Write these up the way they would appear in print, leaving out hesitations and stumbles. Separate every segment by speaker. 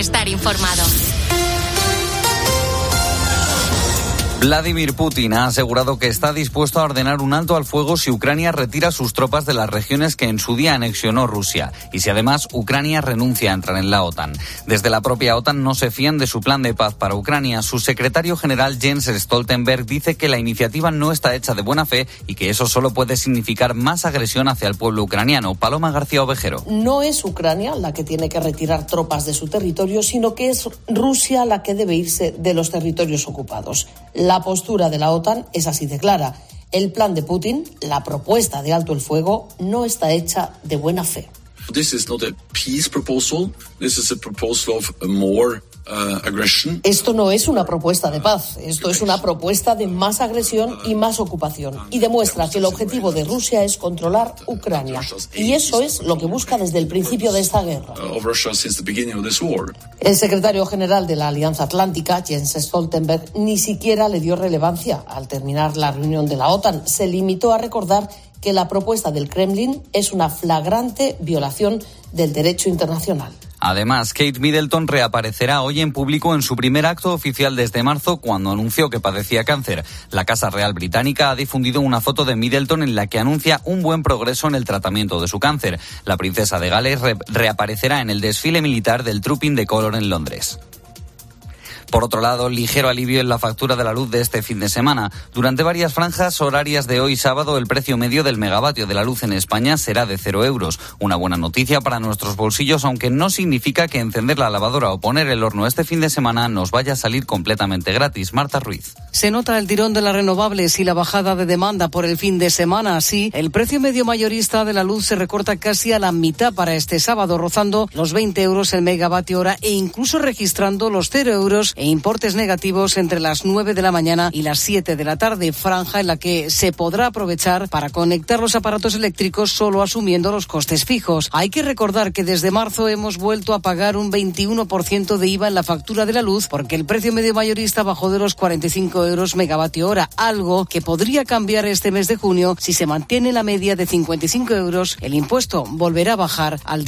Speaker 1: estar informado.
Speaker 2: Vladimir Putin ha asegurado que está dispuesto a ordenar un alto al fuego si Ucrania retira sus tropas de las regiones que en su día anexionó Rusia y si además Ucrania renuncia a entrar en la OTAN. Desde la propia OTAN no se fían de su plan de paz para Ucrania. Su secretario general Jens Stoltenberg dice que la iniciativa no está hecha de buena fe y que eso solo puede significar más agresión hacia el pueblo ucraniano. Paloma García Ovejero.
Speaker 3: No es Ucrania la que tiene que retirar tropas de su territorio, sino que es Rusia la que debe irse de los territorios ocupados. La postura de la OTAN es así de clara. El plan de Putin, la propuesta de alto el fuego, no está hecha de buena fe.
Speaker 4: This is not a peace proposal. This is a proposal of more aggression.
Speaker 3: Esto no es una propuesta de paz, esto es una propuesta de más agresión y más ocupación, y demuestra que el objetivo de Rusia es controlar Ucrania, y eso es lo que busca desde el principio de esta guerra. El secretario general de la Alianza Atlántica, Jens Stoltenberg, ni siquiera le dio relevancia al terminar la reunión de la OTAN. Se limitó a recordar que la propuesta del Kremlin es una flagrante violación del derecho internacional.
Speaker 2: Además, Kate Middleton reaparecerá hoy en público en su primer acto oficial desde marzo, cuando anunció que padecía cáncer. La Casa Real Británica ha difundido una foto de Middleton en la que anuncia un buen progreso en el tratamiento de su cáncer. La princesa de Gales reaparecerá en el desfile militar del Trooping de Colour en Londres. Por otro lado, ligero alivio en la factura de la luz de este fin de semana. Durante varias franjas horarias de hoy sábado, el precio medio del megavatio de la luz en España será de 0 euros. Una buena noticia para nuestros bolsillos, aunque no significa que encender la lavadora o poner el horno este fin de semana nos vaya a salir completamente gratis. Marta Ruiz.
Speaker 5: Se nota el tirón de las renovables y la bajada de demanda por el fin de semana. Así, el precio medio mayorista de la luz se recorta casi a la mitad para este sábado, rozando los 20 euros el megavatio hora e incluso registrando los 0 euros e importes negativos entre las 9 de la mañana y las 7 de la tarde, franja en la que se podrá aprovechar para conectar los aparatos eléctricos solo asumiendo los costes fijos. Hay que recordar que desde marzo hemos vuelto a pagar un 21% de IVA en la factura de la luz porque el precio medio mayorista bajó de los 45 euros megavatio hora, algo que podría cambiar este mes de junio si se mantiene la media de 55 euros. El impuesto volverá a bajar al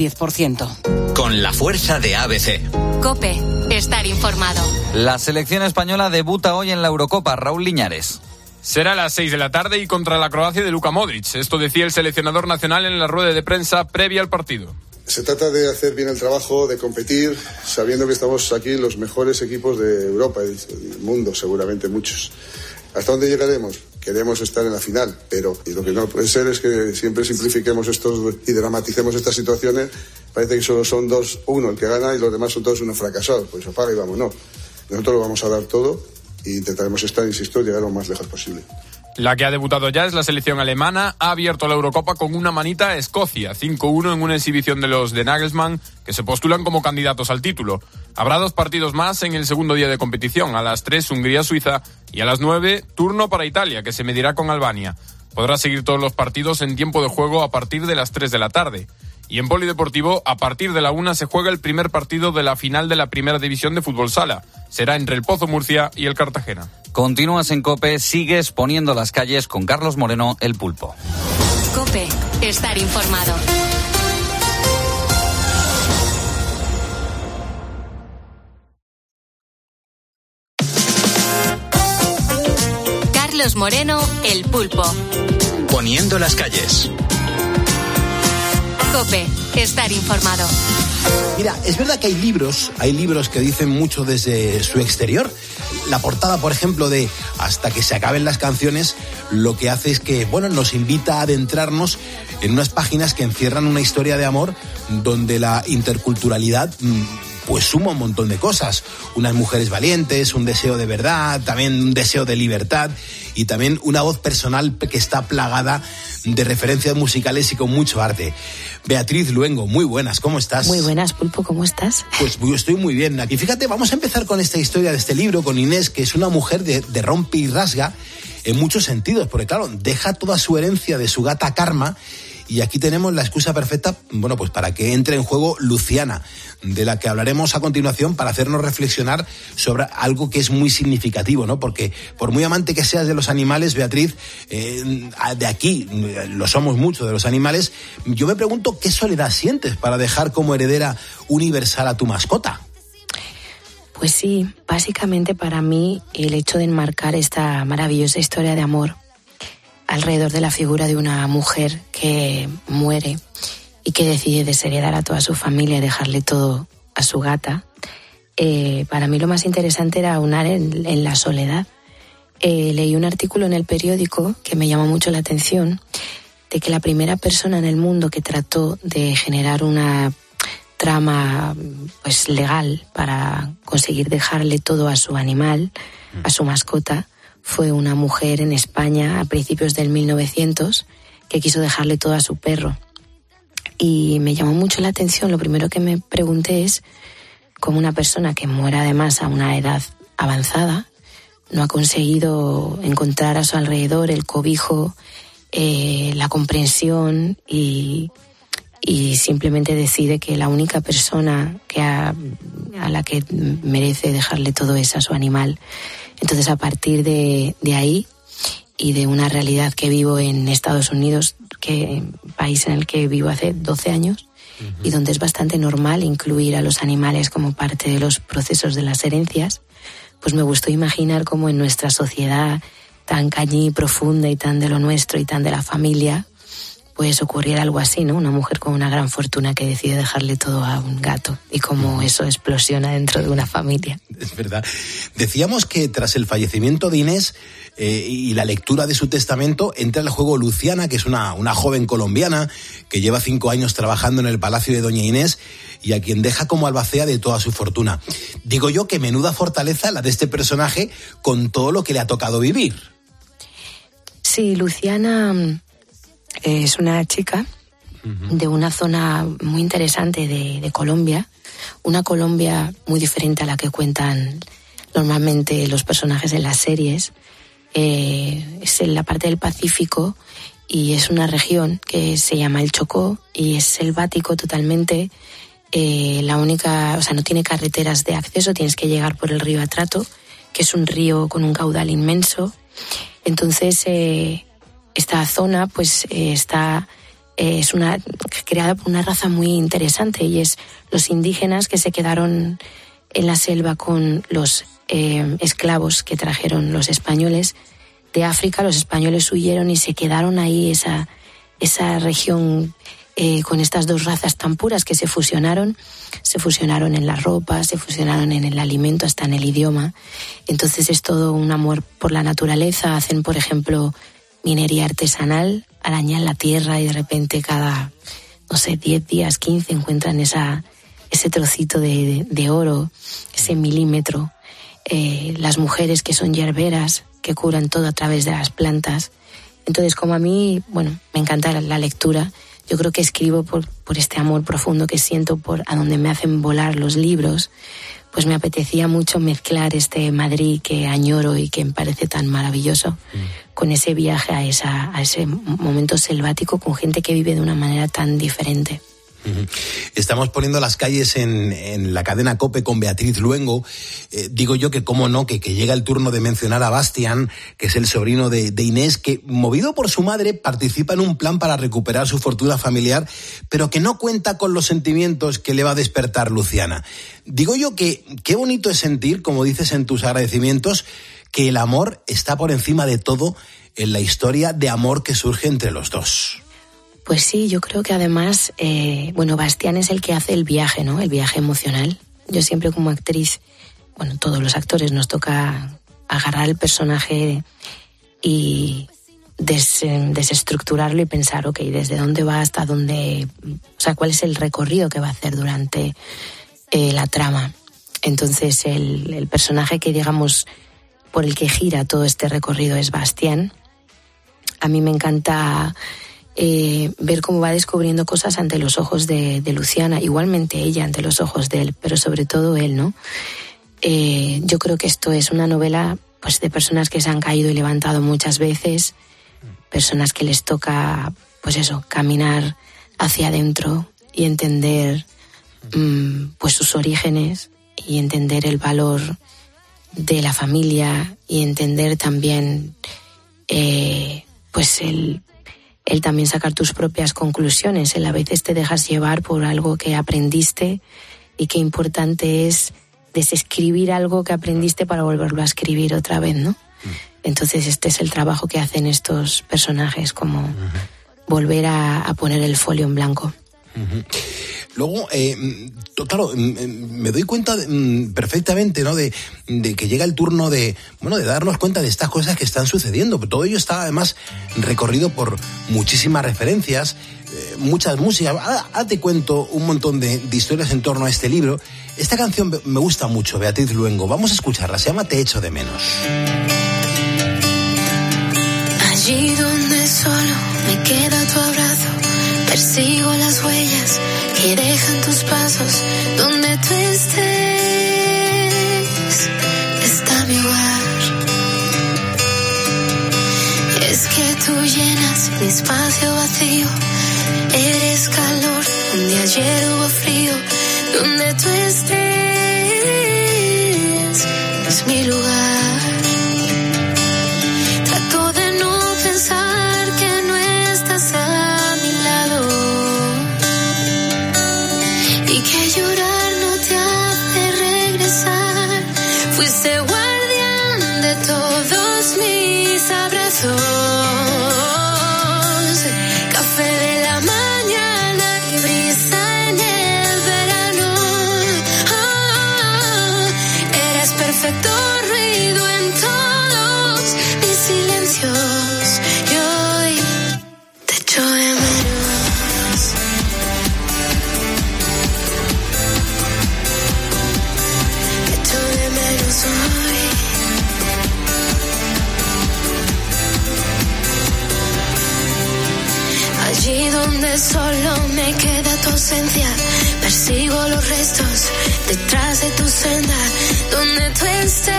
Speaker 5: 10%.
Speaker 6: Con la fuerza de ABC.
Speaker 1: COPE, estar informado.
Speaker 2: La selección española debuta hoy en la Eurocopa. Raúl Liñares.
Speaker 7: Será a las 6 de la tarde y contra la Croacia de Luka Modric. Esto decía el seleccionador nacional en la rueda de prensa previa al partido.
Speaker 8: Se trata de hacer bien el trabajo, de competir, sabiendo que estamos aquí los mejores equipos de Europa y del mundo, seguramente muchos. ¿Hasta dónde llegaremos? Queremos estar en la final, pero y lo que no puede ser es que siempre simplifiquemos estos y dramaticemos estas situaciones. Parece que solo son uno el que gana y los demás son todos unos fracasados. Pues apaga y vámonos. Nosotros lo vamos a dar todo e intentaremos estar, insisto, llegar lo más lejos posible.
Speaker 7: La que ha debutado ya es la selección alemana. Ha abierto la Eurocopa con una manita a Escocia, 5-1 en una exhibición de los de Nagelsmann, que se postulan como candidatos al título. Habrá 2 partidos más en el segundo día de competición. A las 3, Hungría-Suiza, y a las 9, turno para Italia, que se medirá con Albania. Podrá seguir todos los partidos en tiempo de juego a partir de las 3 de la tarde. Y en polideportivo, a partir de la 1 se juega el primer partido de la final de la primera división de fútbol sala. Será entre el Pozo Murcia y el Cartagena.
Speaker 2: Continúas en COPE, sigues poniendo las calles con Carlos Moreno, el Pulpo.
Speaker 1: COPE, estar informado. Carlos Moreno, el Pulpo.
Speaker 6: Poniendo las calles.
Speaker 1: COPE, estar informado.
Speaker 9: Mira, es verdad que hay libros que dicen mucho desde su exterior. La portada, por ejemplo, de Hasta que se acaben las canciones, lo que hace es que, nos invita a adentrarnos en unas páginas que encierran una historia de amor donde la interculturalidad pues suma un montón de cosas. Unas mujeres valientes, un deseo de verdad, también un deseo de libertad y también una voz personal que está plagada de referencias musicales y con mucho arte. Beatriz Luengo, muy buenas, ¿cómo estás?
Speaker 10: Muy buenas, Pulpo, ¿cómo estás?
Speaker 9: Pues yo estoy muy bien. Aquí fíjate, vamos a empezar con esta historia de este libro, con Inés, que es una mujer de rompe y rasga en muchos sentidos, porque claro, deja toda su herencia de su gata Karma. Y aquí tenemos la excusa perfecta, pues para que entre en juego Luciana, de la que hablaremos a continuación para hacernos reflexionar sobre algo que es muy significativo, ¿no? Porque por muy amante que seas de los animales, Beatriz, de aquí lo somos mucho de los animales, yo me pregunto qué soledad sientes para dejar como heredera universal a tu mascota.
Speaker 10: Pues sí, básicamente para mí el hecho de enmarcar esta maravillosa historia de amor alrededor de la figura de una mujer que muere y que decide desheredar a toda su familia y dejarle todo a su gata, para mí lo más interesante era aunar en la soledad. Leí un artículo en el periódico que me llamó mucho la atención, de que la primera persona en el mundo que trató de generar una trama pues legal para conseguir dejarle todo a su animal, a su mascota, fue una mujer en España a principios del 1900 que quiso dejarle todo a su perro. Y me llamó mucho la atención. Lo primero que me pregunté es cómo una persona que muera además a una edad avanzada no ha conseguido encontrar a su alrededor el cobijo, la comprensión y simplemente decide que la única persona a la que merece dejarle todo es a su animal. Entonces, a partir de ahí y de una realidad que vivo en Estados Unidos, país en el que vivo hace 12 años, y donde es bastante normal incluir a los animales como parte de los procesos de las herencias, pues me gustó imaginar cómo en nuestra sociedad tan cañí, profunda y tan de lo nuestro y tan de la familia, pues ocurriera algo así, ¿no? Una mujer con una gran fortuna que decide dejarle todo a un gato y cómo eso explosiona dentro de una familia.
Speaker 9: Es verdad. Decíamos que tras el fallecimiento de Inés y la lectura de su testamento entra en el juego Luciana, que es una joven colombiana que lleva 5 años trabajando en el palacio de Doña Inés y a quien deja como albacea de toda su fortuna. Digo yo que menuda fortaleza la de este personaje con todo lo que le ha tocado vivir.
Speaker 10: Sí, Luciana es una chica de una zona muy interesante de Colombia, una Colombia muy diferente a la que cuentan normalmente los personajes en las series. Es en la parte del Pacífico y es una región que se llama el Chocó y es selvático totalmente. No tiene carreteras de acceso, tienes que llegar por el río Atrato, que es un río con un caudal inmenso. Entonces, esta zona pues es creada por una raza muy interesante y es los indígenas que se quedaron en la selva con los esclavos que trajeron los españoles de África. Los españoles huyeron y se quedaron ahí esa región con estas dos razas tan puras que se fusionaron en la ropa, se fusionaron en el alimento, hasta en el idioma. Entonces es todo un amor por la naturaleza. Hacen, por ejemplo, minería artesanal, arañan la tierra y de repente cada, 10 días, 15, encuentran ese trocito de oro, ese milímetro. Las mujeres que son yerberas, que curan todo a través de las plantas. Entonces, como a mí, me encanta la lectura, yo creo que escribo por este amor profundo que siento por a donde me hacen volar los libros, pues me apetecía mucho mezclar este Madrid que añoro y que me parece tan maravilloso con ese viaje a ese momento selvático con gente que vive de una manera tan diferente.
Speaker 9: Estamos poniendo las calles en la cadena COPE con Beatriz Luengo. Digo yo que cómo no, que llega el turno de mencionar a Bastián, que es el sobrino de Inés, que movido por su madre participa en un plan para recuperar su fortuna familiar, pero que no cuenta con los sentimientos que le va a despertar Luciana. Digo yo que qué bonito es sentir, como dices en tus agradecimientos, que el amor está por encima de todo en la historia de amor que surge entre los dos.
Speaker 10: Pues sí, yo creo que además, Bastián es el que hace el viaje, ¿no? El viaje emocional. Yo siempre como actriz, todos los actores nos toca agarrar el personaje y desestructurarlo y pensar, ¿desde dónde va hasta dónde? ¿Cuál es el recorrido que va a hacer durante la trama? Entonces, el personaje que, digamos, por el que gira todo este recorrido es Bastián. A mí me encanta ver cómo va descubriendo cosas ante los ojos de Luciana, igualmente ella ante los ojos de él, pero sobre todo él, ¿no? Yo creo que esto es una novela pues de personas que se han caído y levantado muchas veces, personas que les toca, caminar hacia adentro y entender pues sus orígenes y entender el valor de la familia y entender también el también sacar tus propias conclusiones. A veces te dejas llevar por algo que aprendiste y qué importante es desescribir algo que aprendiste para volverlo a escribir otra vez, ¿no? Entonces este es el trabajo que hacen estos personajes, como volver a poner el folio en blanco.
Speaker 9: Luego, claro, me doy cuenta perfectamente, ¿no? De que llega el turno de darnos cuenta de estas cosas que están sucediendo. Todo ello está además recorrido por muchísimas referencias, muchas músicas. Ahora te cuento un montón de historias en torno a este libro. Esta canción me gusta mucho, Beatriz Luengo. Vamos a escucharla, se llama Te echo de menos.
Speaker 11: Allí donde solo me queda tu abrazo, persigo las huellas que dejan tus pasos. Donde tú estés, está mi hogar. Es que tú llenas mi espacio vacío. Eres calor donde ayer hubo frío. Donde tú estés, es mi lugar. Trato de no pensar que no estás a mi lado y que llorar no te hace regresar. Fuiste guardián de todos mis abrazos, café de la mañana y brisa en el verano. Eres perfecto ruido en todos mis silencios. Y hoy te echo de menos. Te echo de menos hoy. Allí donde solo me queda tu ausencia, persigo los restos detrás de tu senda. Donde tú estés,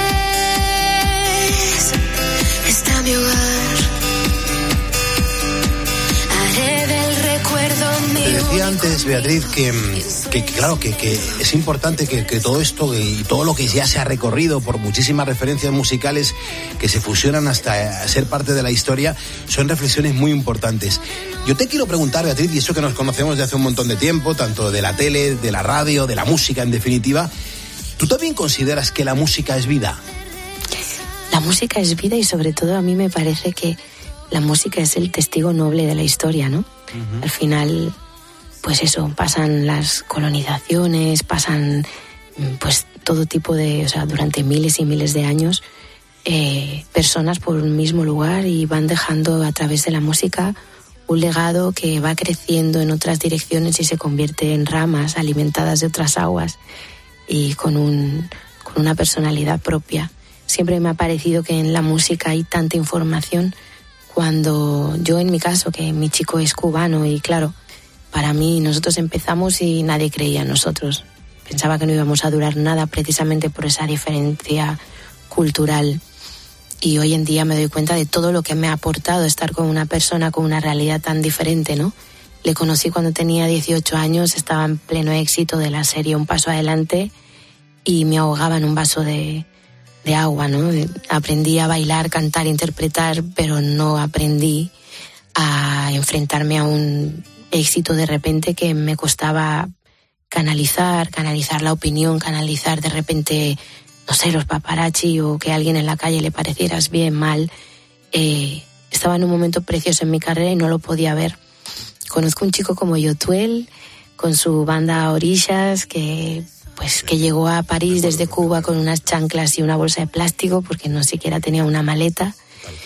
Speaker 11: está mi hogar. Haré del recuerdo mi.
Speaker 9: Te decía antes, Beatriz, que claro, que es importante que todo esto y todo lo que ya se ha recorrido por muchísimas referencias musicales que se fusionan hasta ser parte de la historia, son reflexiones muy importantes. Yo te quiero preguntar, Beatriz, y eso que nos conocemos de hace un montón de tiempo, tanto de la tele, de la radio, de la música en definitiva, ¿tú también consideras que la música es vida?
Speaker 10: La música es vida y sobre todo a mí me parece que la música es el testigo noble de la historia, ¿no? Uh-huh. Al final, pues eso, pasan las colonizaciones, pasan pues todo tipo de, o sea, durante miles y miles de años, personas por un mismo lugar y van dejando a través de la música un legado que va creciendo en otras direcciones y se convierte en ramas alimentadas de otras aguas y con una personalidad propia. Siempre me ha parecido que en la música hay tanta información. Cuando yo, en mi caso, que mi chico es cubano y claro, para mí nosotros empezamos y nadie creía en nosotros. Pensaba que no íbamos a durar nada precisamente por esa diferencia cultural. Y hoy en día me doy cuenta de todo lo que me ha aportado estar con una persona con una realidad tan diferente, ¿no? Le conocí cuando tenía 18 años, estaba en pleno éxito de la serie Un Paso Adelante y me ahogaba en un vaso de agua, ¿no? Aprendí a bailar, cantar, interpretar, pero no aprendí a enfrentarme a un éxito de repente que me costaba canalizar la opinión, canalizar de repente, no sé, los paparazzi o que a alguien en la calle le parecieras bien, mal. Estaba en un momento precioso en mi carrera y no lo podía ver. Conozco un chico como Yotuel, con su banda Orillas, que llegó a París desde Cuba con unas chanclas y una bolsa de plástico porque no siquiera tenía una maleta.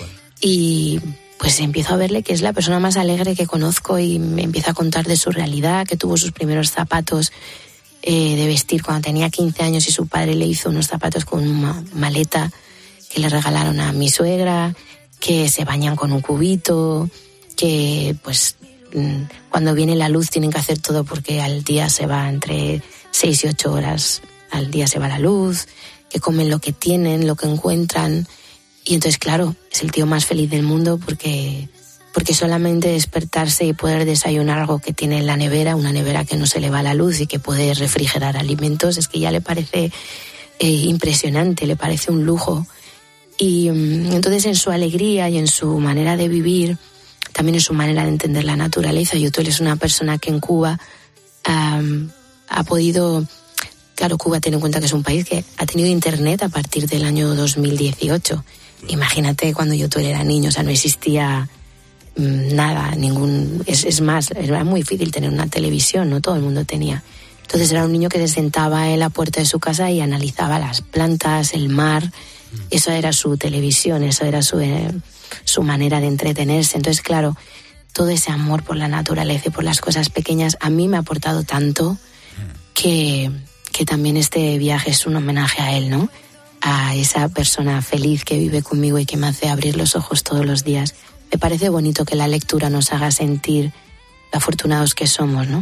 Speaker 10: Y pues empiezo a verle que es la persona más alegre que conozco y me empieza a contar de su realidad, que tuvo sus primeros zapatos de vestir cuando tenía 15 años y su padre le hizo unos zapatos con una maleta que le regalaron a mi suegra, que se bañan con un cubito, que pues cuando viene la luz tienen que hacer todo porque al día se va entre 6 y 8 horas, al día se va la luz, que comen lo que tienen, lo que encuentran. Y entonces, claro, es el tío más feliz del mundo porque solamente despertarse y poder desayunar algo que tiene en la nevera, una nevera que no se le va la luz y que puede refrigerar alimentos, es que ya le parece impresionante, le parece un lujo. Y entonces en su alegría y en su manera de vivir, también en su manera de entender la naturaleza, Yotuel es una persona que en Cuba ha podido claro, Cuba, ten en cuenta que es un país que ha tenido internet a partir del año 2018. Imagínate cuando yo era niño, o sea, no existía nada, es más, era muy difícil tener una televisión, no todo el mundo tenía. Entonces era un niño que se sentaba en la puerta de su casa y analizaba las plantas, el mar. Eso era su televisión, eso era su manera de entretenerse. Entonces, claro, todo ese amor por la naturaleza y por las cosas pequeñas a mí me ha aportado tanto que también este viaje es un homenaje a él, ¿no? A esa persona feliz que vive conmigo y que me hace abrir los ojos todos los días. Me parece bonito que la lectura nos haga sentir lo afortunados que somos, ¿no?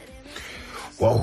Speaker 9: Wow.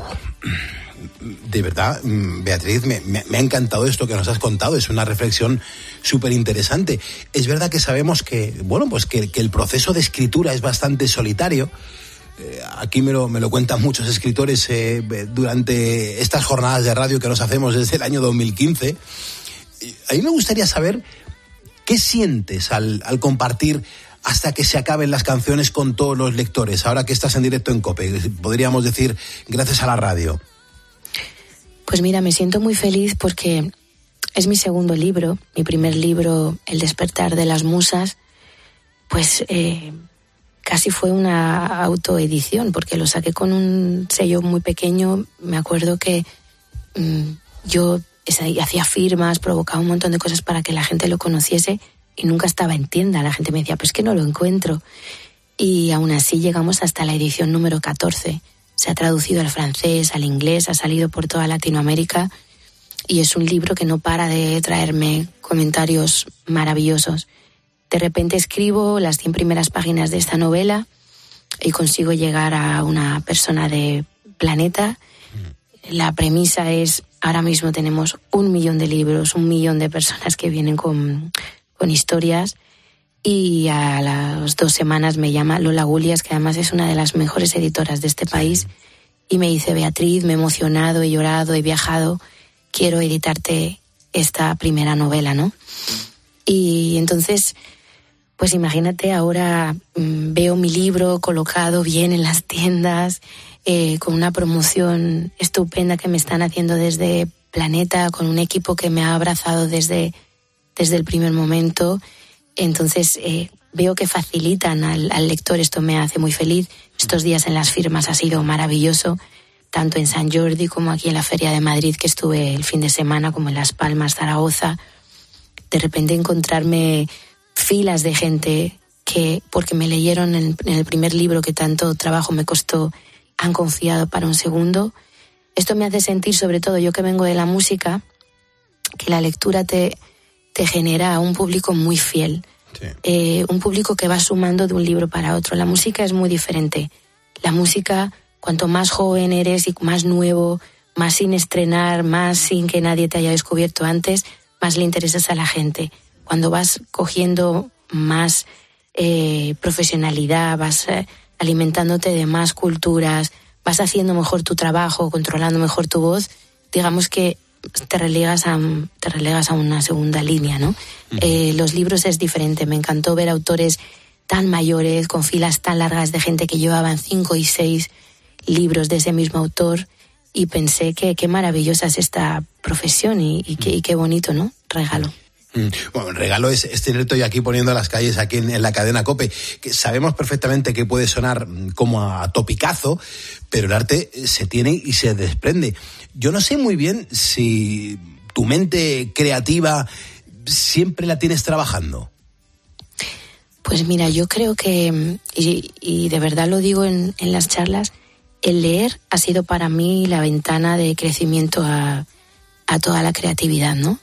Speaker 9: De verdad, Beatriz, me ha encantado esto que nos has contado. Es una reflexión súper interesante. Es verdad que sabemos que, bueno, pues que el proceso de escritura es bastante solitario. Aquí me lo cuentan muchos escritores durante estas jornadas de radio que nos hacemos desde el año 2015. A mí me gustaría saber qué sientes al compartir hasta que se acaben las canciones con todos los lectores, ahora que estás en directo en COPE, podríamos decir, gracias a la radio.
Speaker 10: Pues mira, me siento muy feliz porque es mi segundo libro. Mi primer libro, El despertar de las musas, pues casi fue una autoedición, porque lo saqué con un sello muy pequeño. Me acuerdo que yo hacía firmas, provocaba un montón de cosas para que la gente lo conociese y nunca estaba en tienda. La gente me decía, pues que no lo encuentro. Y aún así llegamos hasta la edición número 14. Se ha traducido al francés, al inglés, ha salido por toda Latinoamérica y es un libro que no para de traerme comentarios maravillosos. De repente escribo las 100 primeras páginas de esta novela y consigo llegar a una persona de Planeta. La premisa es, ahora mismo tenemos 1 millón de libros, 1 millón de personas que vienen con historias, y a las 2 semanas me llama Lola Gulias, que además es una de las mejores editoras de este país, y me dice, Beatriz, me he emocionado, he llorado, he viajado, quiero editarte esta primera novela, ¿no? Y entonces, pues imagínate, ahora veo mi libro colocado bien en las tiendas, con una promoción estupenda que me están haciendo desde Planeta, con un equipo que me ha abrazado desde el primer momento. Entonces veo que facilitan al lector, esto me hace muy feliz. Estos días en las firmas ha sido maravilloso, tanto en Sant Jordi como aquí en la Feria de Madrid, que estuve el fin de semana, como en Las Palmas, Zaragoza. De repente encontrarme filas de gente que, porque me leyeron en el primer libro que tanto trabajo me costó, han confiado para un segundo. Esto me hace sentir, sobre todo yo que vengo de la música, que la lectura te genera un público muy fiel, sí. Un público que va sumando de un libro para otro. La música es muy diferente. La música, cuanto más joven eres y más nuevo, más sin estrenar, más sin que nadie te haya descubierto antes, más le interesas a la gente. Cuando vas cogiendo más profesionalidad, vas alimentándote de más culturas, vas haciendo mejor tu trabajo, controlando mejor tu voz, digamos que te relegas a una segunda línea, ¿no? Los libros es diferente. Me encantó ver autores tan mayores, con filas tan largas de gente que llevaban 5 y 6 libros de ese mismo autor, y pensé que qué maravillosa es esta profesión y qué bonito, ¿no? Regalo.
Speaker 9: Bueno, el regalo es tenerte hoy aquí poniendo las calles aquí en la cadena COPE, que sabemos perfectamente que puede sonar como a topicazo, pero el arte se tiene y se desprende. Yo no sé muy bien si tu mente creativa siempre la tienes trabajando.
Speaker 10: Pues mira, yo creo que, y de verdad lo digo en las charlas, el leer ha sido para mí la ventana de crecimiento a toda la creatividad, ¿no?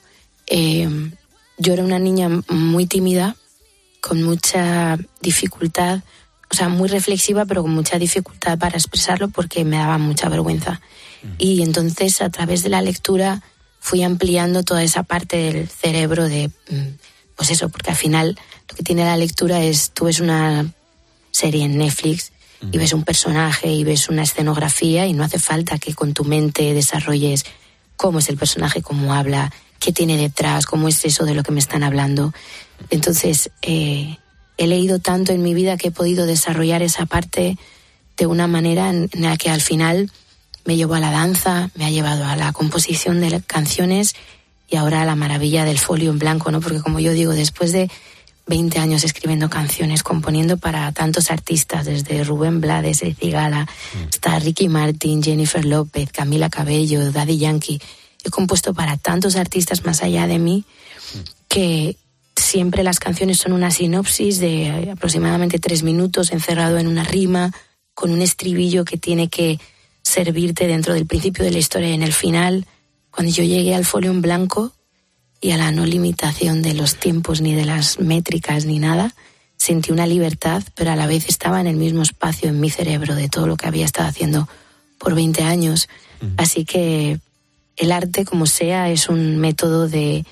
Speaker 10: Yo era una niña muy tímida, con mucha dificultad, o sea, muy reflexiva, pero con mucha dificultad para expresarlo porque me daba mucha vergüenza. Y entonces, a través de la lectura, fui ampliando toda esa parte del cerebro de, pues eso, porque al final lo que tiene la lectura es, tú ves una serie en Netflix y ves un personaje y ves una escenografía y no hace falta que con tu mente desarrolles cómo es el personaje, cómo habla, qué tiene detrás, cómo es eso de lo que me están hablando. Entonces, he leído tanto en mi vida que he podido desarrollar esa parte de una manera en la que al final me llevó a la danza, me ha llevado a la composición de canciones y ahora a la maravilla del folio en blanco, ¿no? Porque como yo digo, después de 20 años escribiendo canciones, componiendo para tantos artistas, desde Rubén Blades, El Cigala, hasta Ricky Martin, Jennifer López, Camila Cabello, Daddy Yankee. He compuesto para tantos artistas más allá de mí que siempre las canciones son una sinopsis de aproximadamente 3 minutos encerrado en una rima, con un estribillo que tiene que servirte dentro del principio de la historia y en el final. Cuando yo llegué al folio en blanco y a la no limitación de los tiempos ni de las métricas ni nada, sentí una libertad, pero a la vez estaba en el mismo espacio en mi cerebro de todo lo que había estado haciendo por 20 años. Así que el arte, como sea, es un método de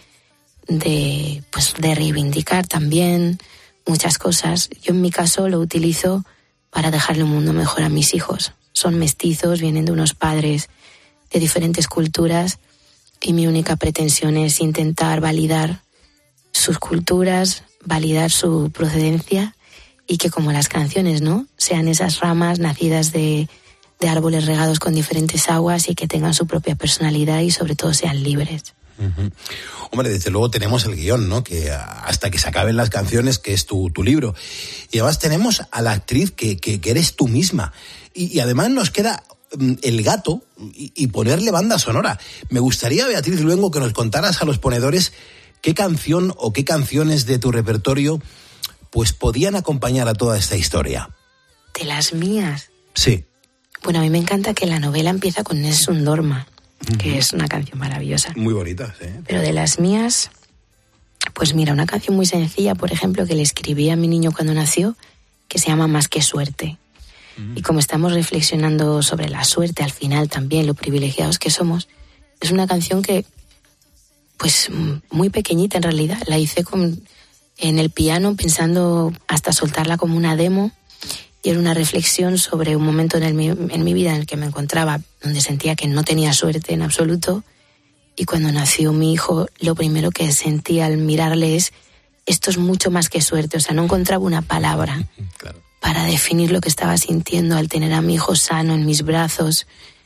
Speaker 10: reivindicar también muchas cosas. Yo en mi caso lo utilizo para dejarle un mundo mejor a mis hijos. Son mestizos, vienen de unos padres de diferentes culturas y mi única pretensión es intentar validar sus culturas, validar su procedencia y que, como las canciones, ¿no?, sean esas ramas nacidas de árboles regados con diferentes aguas y que tengan su propia personalidad y sobre todo sean libres.
Speaker 9: Hombre, desde luego tenemos el guión, ¿no?, que hasta que se acaben las canciones, que es tu libro. Y además tenemos a la actriz que eres tú misma. Y además nos queda el gato y ponerle banda sonora. Me gustaría, Beatriz Luengo, que nos contaras a los ponedores qué canción o qué canciones de tu repertorio pues podían acompañar a toda esta historia.
Speaker 10: ¿De las mías?
Speaker 9: Sí.
Speaker 10: Bueno, a mí me encanta que la novela empieza con Nessun Dorma, que es una canción maravillosa.
Speaker 9: Muy bonita, sí.
Speaker 10: Pero de las mías, pues mira, una canción muy sencilla, por ejemplo, que le escribí a mi niño cuando nació, que se llama Más que suerte. Y como estamos reflexionando sobre la suerte al final también, lo privilegiados que somos, es una canción que, pues muy pequeñita en realidad, la hice en el piano pensando hasta soltarla como una demo, y era una reflexión sobre un momento en mi vida en el que me encontraba, donde sentía que no tenía suerte en absoluto, y cuando nació mi hijo, lo primero que sentí al mirarle es, esto es mucho más que suerte, o sea, no encontraba una palabra. Claro. Para definir lo que estaba sintiendo al tener a mi hijo sano en mis brazos.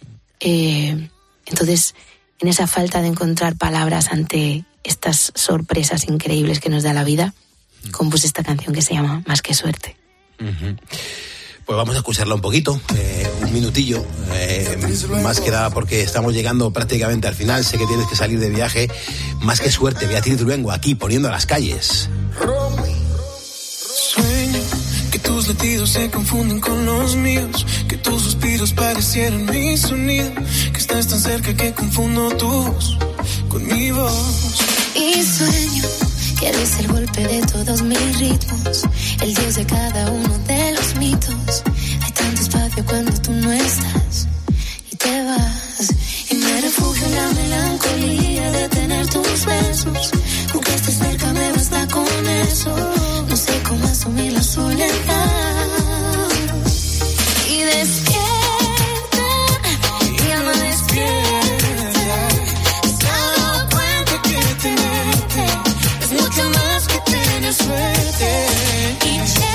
Speaker 10: Entonces, en esa falta de encontrar palabras ante estas sorpresas increíbles que nos da la vida, compuse esta canción que se llama Más que suerte.
Speaker 9: Pues vamos a escucharla un poquito, un minutillo, más que nada porque estamos llegando prácticamente al final. Sé que tienes que salir de viaje. Más que suerte, Beatriz Luengo, aquí poniendo las calles.
Speaker 12: Sueño que tus latidos se confunden con los míos, que tus suspiros parecieran mi sonido, que estás tan cerca que confundo tu voz con mi voz.
Speaker 11: Y sueño que eres el golpe de todos mis ritmos, el dios de cada uno de los mitos. Hay tanto espacio cuando tú no estás y te vas, y me refugio en la melancolía de tener tus besos. Aunque estés cerca me basta con eso. No sé cómo asumir la soledad. Y despierta, mi alma despierta. Se ha dado cuenta que tenerte es mucho más que tener suerte. Y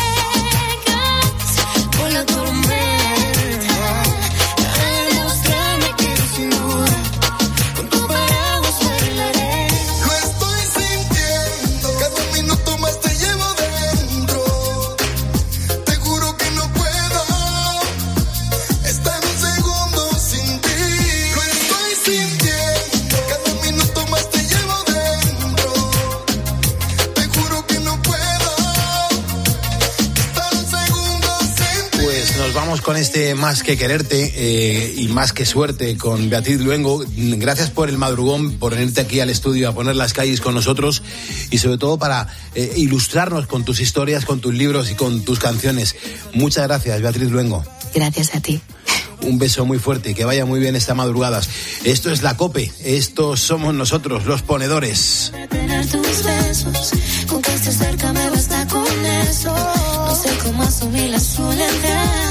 Speaker 11: llegas con la tormenta a demostrarme que sin duda con tu paraguas bailaré.
Speaker 13: Lo estoy sintiendo, cada minuto más te llevo dentro. Te juro que no puedo estar un segundo sin ti. Lo estoy sintiendo, cada minuto más te llevo dentro. Te juro que no puedo estar un segundo sin ti.
Speaker 9: Pues nos vamos con este Más que quererte y Más que suerte con Beatriz Luengo. Gracias por el madrugón, por venirte aquí al estudio a poner las calles con nosotros y sobre todo para ilustrarnos con tus historias, con tus libros y con tus canciones. Muchas gracias, Beatriz Luengo.
Speaker 10: Gracias a ti.
Speaker 9: Un beso muy fuerte y que vaya muy bien esta madrugada. Esto es La COPE, estos somos nosotros, los ponedores.
Speaker 11: Tener tus besos, con que estés cerca me basta con eso. No sé cómo asumir la soledad.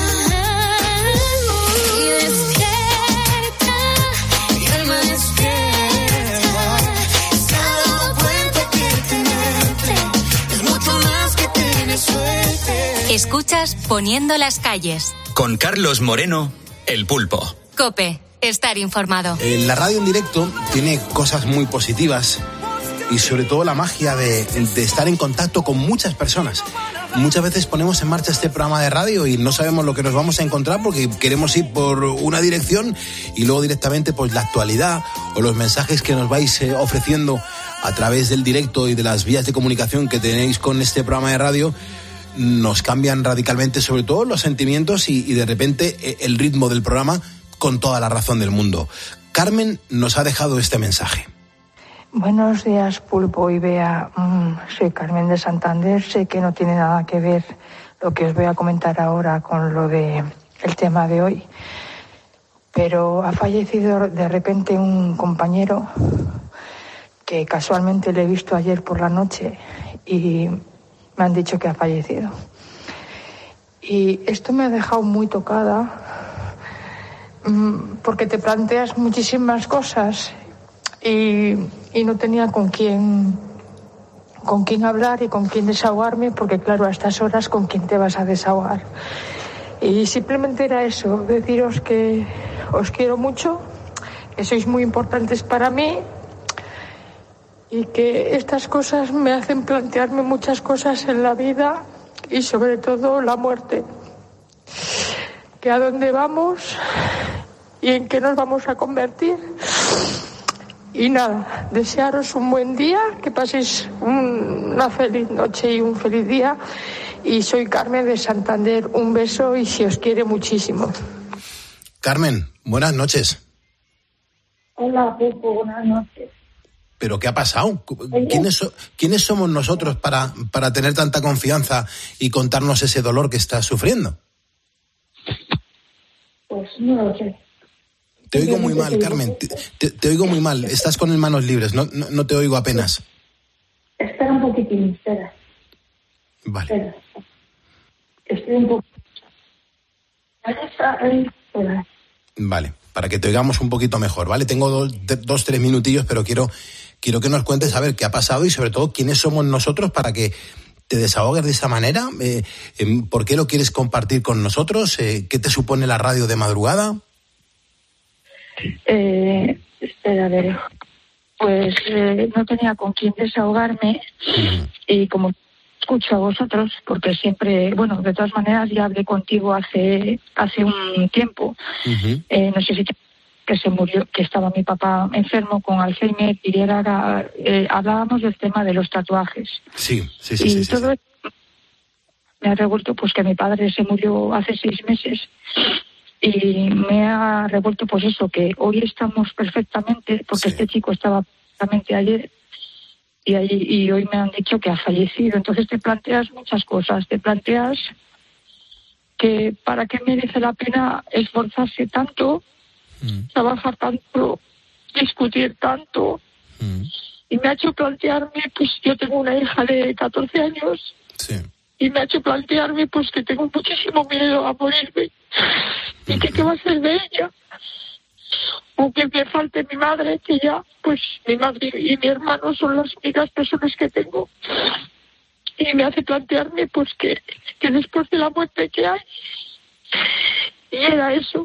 Speaker 11: Y despierta, mi alma despierta. Se ha dado cuenta que tenerte es mucho más que tener suerte.
Speaker 1: Escuchas Poniendo las calles.
Speaker 6: Con Carlos Moreno, El Pulpo.
Speaker 1: COPE. estar informado.
Speaker 9: La radio en directo tiene cosas muy positivas y sobre todo la magia de estar en contacto con muchas personas. Muchas veces ponemos en marcha este programa de radio y no sabemos lo que nos vamos a encontrar porque queremos ir por una dirección y luego directamente pues la actualidad o los mensajes que nos vais ofreciendo a través del directo y de las vías de comunicación que tenéis con este programa de radio nos cambian radicalmente, sobre todo los sentimientos y de repente el ritmo del programa con toda la razón del mundo. Carmen nos ha dejado este mensaje.
Speaker 14: Buenos días, Pulpo y Bea. Soy Carmen de Santander. Sé que no tiene nada que ver lo que os voy a comentar ahora con lo de el tema de hoy, pero ha fallecido de repente un compañero que casualmente le he visto ayer por la noche y me han dicho que ha fallecido. Y esto me ha dejado muy tocada porque te planteas muchísimas cosas y no tenía con quién hablar y con quién desahogarme, porque claro, a estas horas con quién te vas a desahogar. Y simplemente era eso, deciros que os quiero mucho, que sois muy importantes para mí y que estas cosas me hacen plantearme muchas cosas en la vida y sobre todo la muerte. Que a dónde vamos y en qué nos vamos a convertir. Y nada, desearos un buen día, que paséis una feliz noche y un feliz día. Y soy Carmen de Santander, un beso y se os quiere muchísimo.
Speaker 9: Carmen, buenas noches.
Speaker 14: Hola, Pepo, buenas noches.
Speaker 9: ¿Pero qué ha pasado? ¿Quiénes somos nosotros para tener tanta confianza y contarnos ese dolor que estás sufriendo?
Speaker 14: Pues no lo sé.
Speaker 9: Te oigo muy mal, Carmen. Te oigo muy mal. Estás con las manos libres. No te oigo apenas.
Speaker 14: Espera un poquitín, espera.
Speaker 9: Vale.
Speaker 14: Espera. Estoy un poco... Espera.
Speaker 9: Vale, para que te oigamos un poquito mejor, ¿vale? Tengo 2-3 minutillos, pero quiero que nos cuentes a ver qué ha pasado y sobre todo quiénes somos nosotros para que te desahogues de esa manera. ¿Por qué lo quieres compartir con nosotros? ¿Qué te supone la radio de madrugada?
Speaker 14: Espera, a ver. Pues no tenía con quién desahogarme y como escucho a vosotros, porque siempre, bueno, de todas maneras ya hablé contigo hace un tiempo. No sé si que se murió, que estaba mi papá enfermo con Alzheimer y hablábamos del tema de los tatuajes.
Speaker 9: Sí.
Speaker 14: Y todo me ha revuelto pues que mi padre se murió hace 6 meses. Y me ha revuelto pues eso, que hoy estamos perfectamente, porque este chico estaba perfectamente ayer y hoy me han dicho que ha fallecido. Entonces te planteas muchas cosas, te planteas que para qué merece la pena esforzarse tanto, trabajar tanto, discutir tanto. Y me ha hecho plantearme, pues yo tengo una hija de 14 años. Y me ha hecho plantearme pues que tengo muchísimo miedo a morirme y que qué va a ser de ella, o que me falte mi madre, que ya pues mi madre y mi hermano son las únicas personas que tengo, y me hace plantearme pues que después de la muerte que hay, y era eso.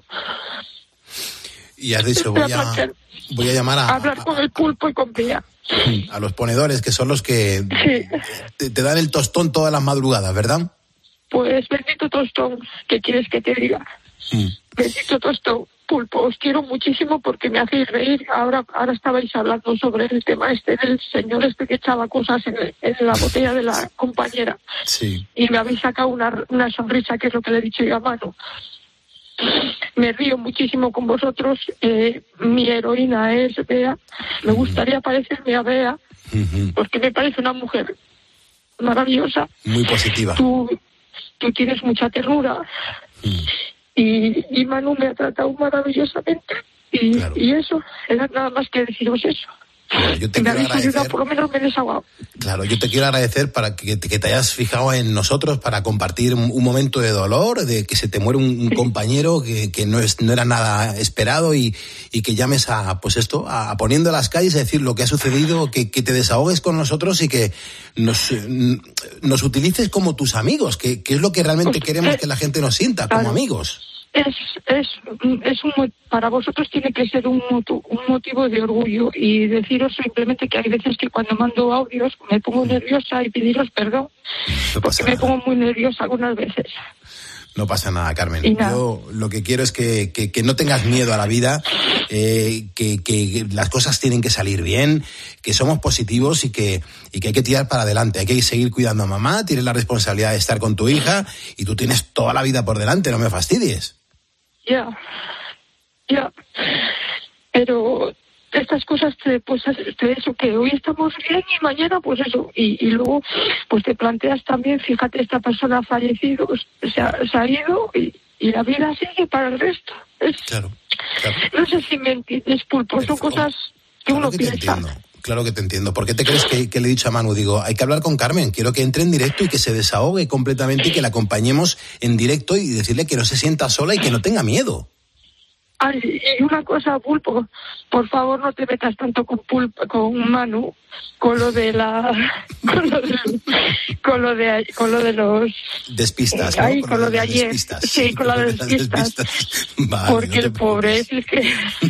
Speaker 9: Y has dicho, voy a llamar a
Speaker 14: hablar con el Pulpo y con Bea.
Speaker 9: A los ponedores, que son los que te dan el tostón todas las madrugadas, ¿verdad?
Speaker 14: Pues bendito tostón, ¿qué quieres que te diga? Bendito tostón, Pulpo, os quiero muchísimo porque me hacéis reír. Ahora estabais hablando sobre el tema del señor que echaba cosas en la botella de la compañera.
Speaker 9: Sí.
Speaker 14: Y me habéis sacado una sonrisa, que es lo que le he dicho yo a Manu. Me río muchísimo con vosotros. Mi heroína es Bea. Me gustaría parecerme a Bea, porque me parece una mujer maravillosa.
Speaker 9: Muy positiva.
Speaker 14: Tú tienes mucha ternura. Y Manu me ha tratado maravillosamente. Y eso, era nada más que deciros eso.
Speaker 9: Claro, yo te quiero agradecer.
Speaker 14: Por lo menos me he desahogado.
Speaker 9: Claro, yo te quiero agradecer para que te hayas fijado en nosotros para compartir un momento de dolor, de que se te muere un compañero que no era nada esperado y que llames a poniendo a las calles a decir lo que ha sucedido, que te desahogues con nosotros y que nos utilices como tus amigos, que es lo que realmente queremos que la gente nos sienta como amigos.
Speaker 14: para vosotros tiene que ser un motivo de orgullo, y deciros simplemente que hay veces que cuando mando audios me pongo nerviosa y pediros perdón, porque me pongo muy nerviosa algunas veces.
Speaker 9: No pasa nada, Carmen. Yo lo que quiero es que no tengas miedo a la vida, que las cosas tienen que salir bien, que somos positivos y que hay que tirar para adelante. Hay que seguir cuidando a mamá, tienes la responsabilidad de estar con tu hija y tú tienes toda la vida por delante, no me fastidies.
Speaker 14: Ya. Pero estas cosas, eso, que hoy estamos bien y mañana, pues eso. Y luego, pues te planteas también, fíjate, esta persona ha fallecido, se ha ido y la vida sigue para el resto. Claro. No sé si me entiendes, Pulpo, son cosas que uno piensa.
Speaker 9: Claro que te entiendo. ¿Por qué te crees que le he dicho a Manu? Digo, hay que hablar con Carmen, quiero que entre en directo y que se desahogue completamente y que la acompañemos en directo y decirle que no se sienta sola y que no tenga miedo.
Speaker 14: Ay, y una cosa, Pulpo, por favor no te metas tanto con Manu, con lo de los
Speaker 9: despistas,
Speaker 14: ¿no? Con lo de ayer.
Speaker 9: Despistas.
Speaker 14: Sí, con lo de las despistas. Vale, porque no el pobre es que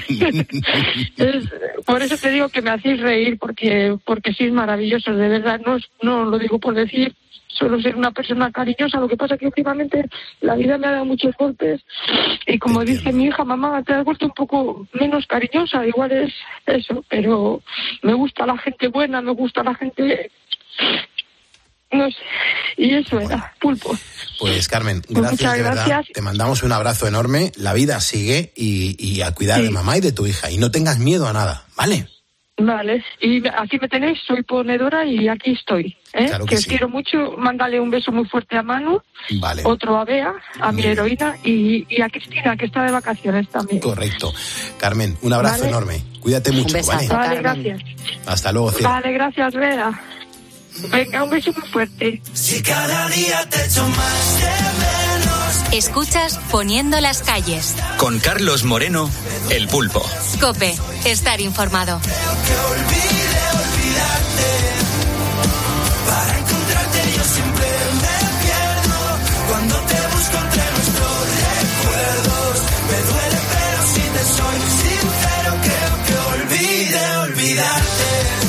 Speaker 14: por eso te digo que me hacéis reír, porque sí es maravilloso, de verdad, no lo digo por decir. Suelo ser una persona cariñosa, lo que pasa es que últimamente la vida me ha dado muchos golpes y como dice mi hija, mamá, te has vuelto un poco menos cariñosa, igual es eso, pero me gusta la gente buena, me gusta la gente, no sé, y eso era, Pulpo.
Speaker 9: Pues Carmen, gracias de verdad, gracias. Te mandamos un abrazo enorme, la vida sigue y a cuidar de mamá y de tu hija y no tengas miedo a nada, ¿vale?
Speaker 14: Vale, y aquí me tenéis, soy ponedora y aquí estoy,
Speaker 9: Claro
Speaker 14: que
Speaker 9: sí.
Speaker 14: os quiero mucho, mándale un beso muy fuerte a Manu,
Speaker 9: vale.
Speaker 14: Otro a Bea, a mi heroína y a Cristina, que está de vacaciones también.
Speaker 9: Correcto. Carmen, un abrazo enorme, cuídate mucho, ¿vale?
Speaker 14: Vale, gracias.
Speaker 9: Hasta luego, cielo.
Speaker 14: Vale, gracias, Bea. Venga, un beso muy fuerte.
Speaker 13: Si cada día te echo más de menos.
Speaker 1: Escuchas Poniendo las calles.
Speaker 6: Con Carlos Moreno, El Pulpo.
Speaker 1: COPE. Estar informado.
Speaker 13: Para encontrarte yo siempre me pierdo. Cuando te busco entre nuestros recuerdos, me duele, pero si te soy sincero, creo que olvidarte.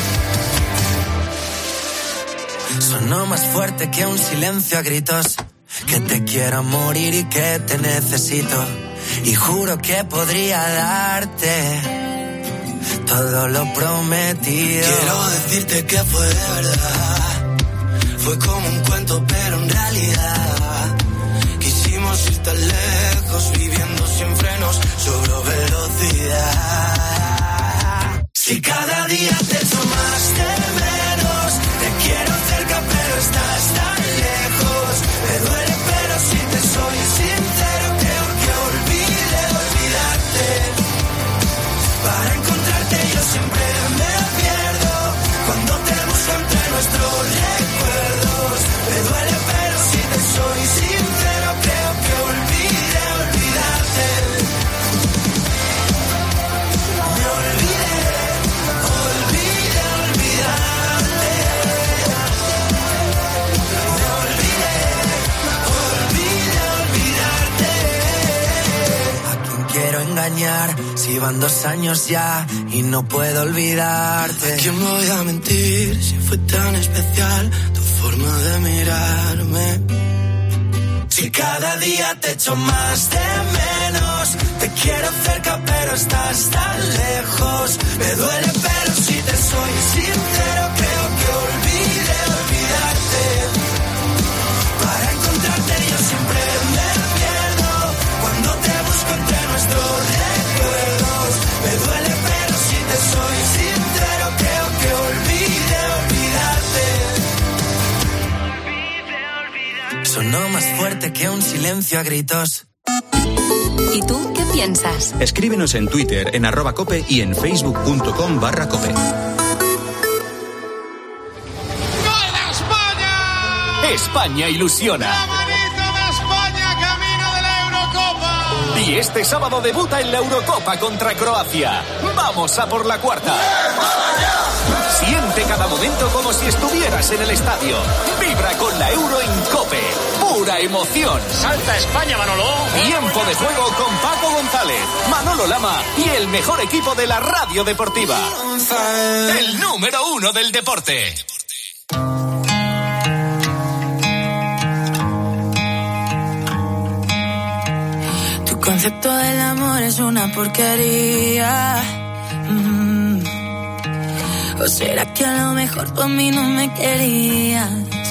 Speaker 13: Sonó más fuerte que un silencio a gritos, que te quiero morir y que te necesito, y juro que podría darte todo lo prometido. Quiero decirte que fue de verdad, fue como un cuento pero en realidad quisimos ir tan lejos, viviendo sin frenos, sobre velocidad. Si cada día te echo más de menos, te quiero cerca pero estás tan lejos, me duele pero si te soy sincero, creo que olvidarte. Para encontrarte yo siempre me pierdo, cuando te busco entre nuestros recuerdos, me duele pero si te soy sincero, creo que olvidarte. Me olvidarte. Quiero engañar, si van 2 años ya y no puedo olvidarte. ¿A quién voy a mentir si fue tan especial tu forma de mirarme? Si cada día te echo más de menos, te quiero cerca pero estás tan lejos, me duele pero si te soy sincero, creo que olvidarte. Para encontrarte yo siempre me pierdo, cuando te busco entre nuestros recuerdos, me duele pero si te soy sincero, creo que olvidarte. Sonó más fuerte que un silencio a gritos.
Speaker 1: ¿Y tú qué piensas?
Speaker 6: Escríbenos en Twitter, en @cope y en facebook.com/cope.
Speaker 15: España ilusiona.
Speaker 16: ¡La manito de España camino de la Eurocopa!
Speaker 15: Y este sábado debuta en la Eurocopa contra Croacia. ¡Vamos a por la cuarta! Siente cada momento como si estuvieras en el estadio. Vibra con la Euro en COPE. pura emoción.
Speaker 17: ¡Salta España, Manolo!
Speaker 15: Tiempo de juego con Paco González, Manolo Lama y el mejor equipo de la radio deportiva. El número 1 del deporte.
Speaker 11: Tu concepto del amor es una porquería. ¿O será que a lo mejor tú a mí no me querías?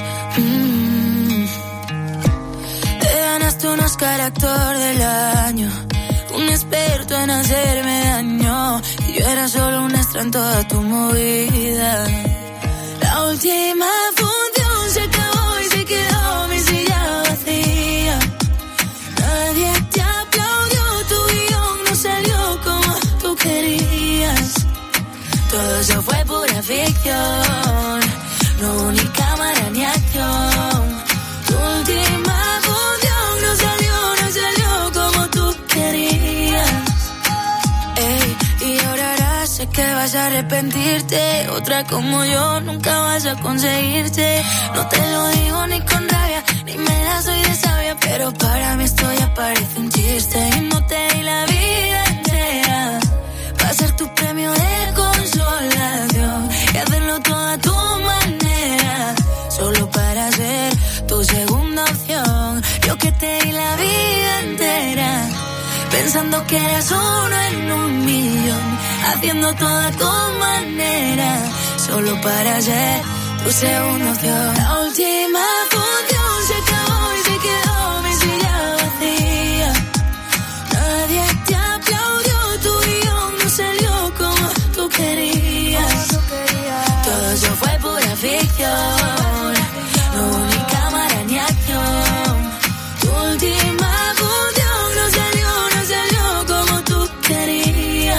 Speaker 11: Te ganaste un Oscar actor del año, un experto en hacerme daño, y yo era solo un extra en toda tu movida. La última función se acabó y se quedó mi silla vacía. Nadie te aplaudió, tu guión no salió como tú querías. Todo eso fue pura ficción, no hubo ni cámara ni acción. Tu última función no salió como tú querías. Ey, y ahora sé que vas a arrepentirte, otra como yo nunca vas a conseguirte. No te lo digo ni con rabia, ni me la soy de sabia, pero para mí esto ya parece un chiste. Y no te di la vida entera, va a ser tu premio de consolación y hacerlo todo a tu manera, solo para ser tu segunda opción. Yo que te di la vida entera, pensando que eras uno en un millón, haciendo todo a tu manera, solo para ser tu segunda opción. La última función se acabó y se quedó mi silla vacía. Nadie te aplaudió, tu guión no salió como tú querías. Todo eso fue pura ficción, no hubo ni cámara ni acción. Tu última función no salió como tú querías.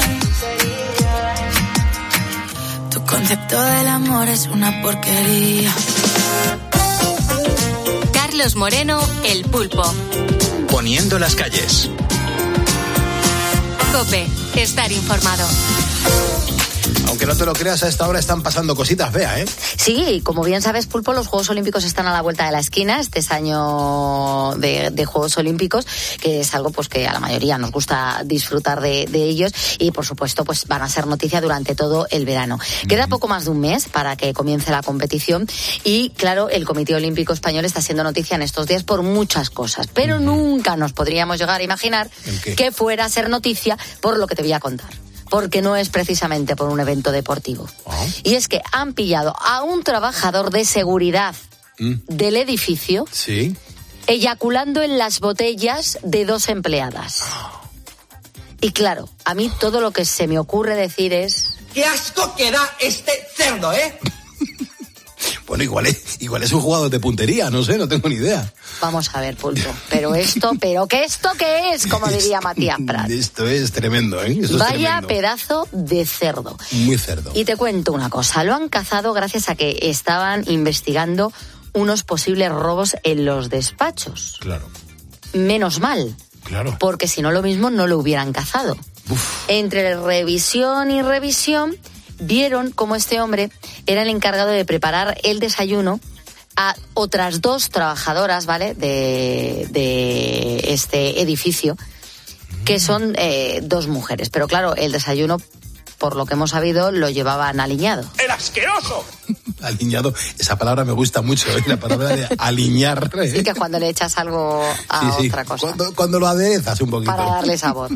Speaker 11: Tu concepto del amor es una porquería.
Speaker 1: Carlos Moreno, El Pulpo.
Speaker 6: Poniendo las calles.
Speaker 1: COPE, estar informado.
Speaker 9: Aunque no te lo creas, a esta hora están pasando cositas, Bea, ¿eh?
Speaker 18: Sí, como bien sabes, Pulpo, los Juegos Olímpicos están a la vuelta de la esquina. Este es año de Juegos Olímpicos, que es algo pues que a la mayoría nos gusta disfrutar de ellos, y por supuesto pues van a ser noticia durante todo el verano. Queda poco más de un mes para que comience la competición y, claro, el Comité Olímpico Español está siendo noticia en estos días por muchas cosas, pero nunca nos podríamos llegar a imaginar que fuera a ser noticia por lo que te voy a contar. Porque no es precisamente por un evento deportivo. Y es que han pillado a un trabajador de seguridad del edificio eyaculando en las botellas de 2 empleadas. Y claro, a mí todo lo que se me ocurre decir es...
Speaker 19: ¡Qué asco que da este cerdo, eh!
Speaker 9: Bueno, igual es un jugador de puntería, no sé, no tengo ni idea.
Speaker 18: Vamos a ver, Pulpo, ¿pero qué es? Como diría Matías Prat.
Speaker 9: Esto es tremendo, ¿eh?
Speaker 18: Vaya pedazo de cerdo.
Speaker 9: Muy cerdo.
Speaker 18: Y te cuento una cosa, lo han cazado gracias a que estaban investigando unos posibles robos en los despachos.
Speaker 9: Claro.
Speaker 18: Menos mal.
Speaker 9: Claro.
Speaker 18: Porque si no, lo mismo no lo hubieran cazado. Entre revisión y revisión, vieron cómo este hombre era el encargado de preparar el desayuno a otras 2 trabajadoras, ¿vale?, de este edificio, que son 2 mujeres. Pero claro, el desayuno, por lo que hemos sabido, lo llevaban aliñado.
Speaker 19: ¡El asqueroso!
Speaker 9: Aliñado, esa palabra me gusta mucho, ¿eh? La palabra de aliñar. ¿eh?
Speaker 18: Sí, que es cuando le echas algo a otra cosa.
Speaker 9: Cuando lo aderezas un poquito.
Speaker 18: Para darle sabor.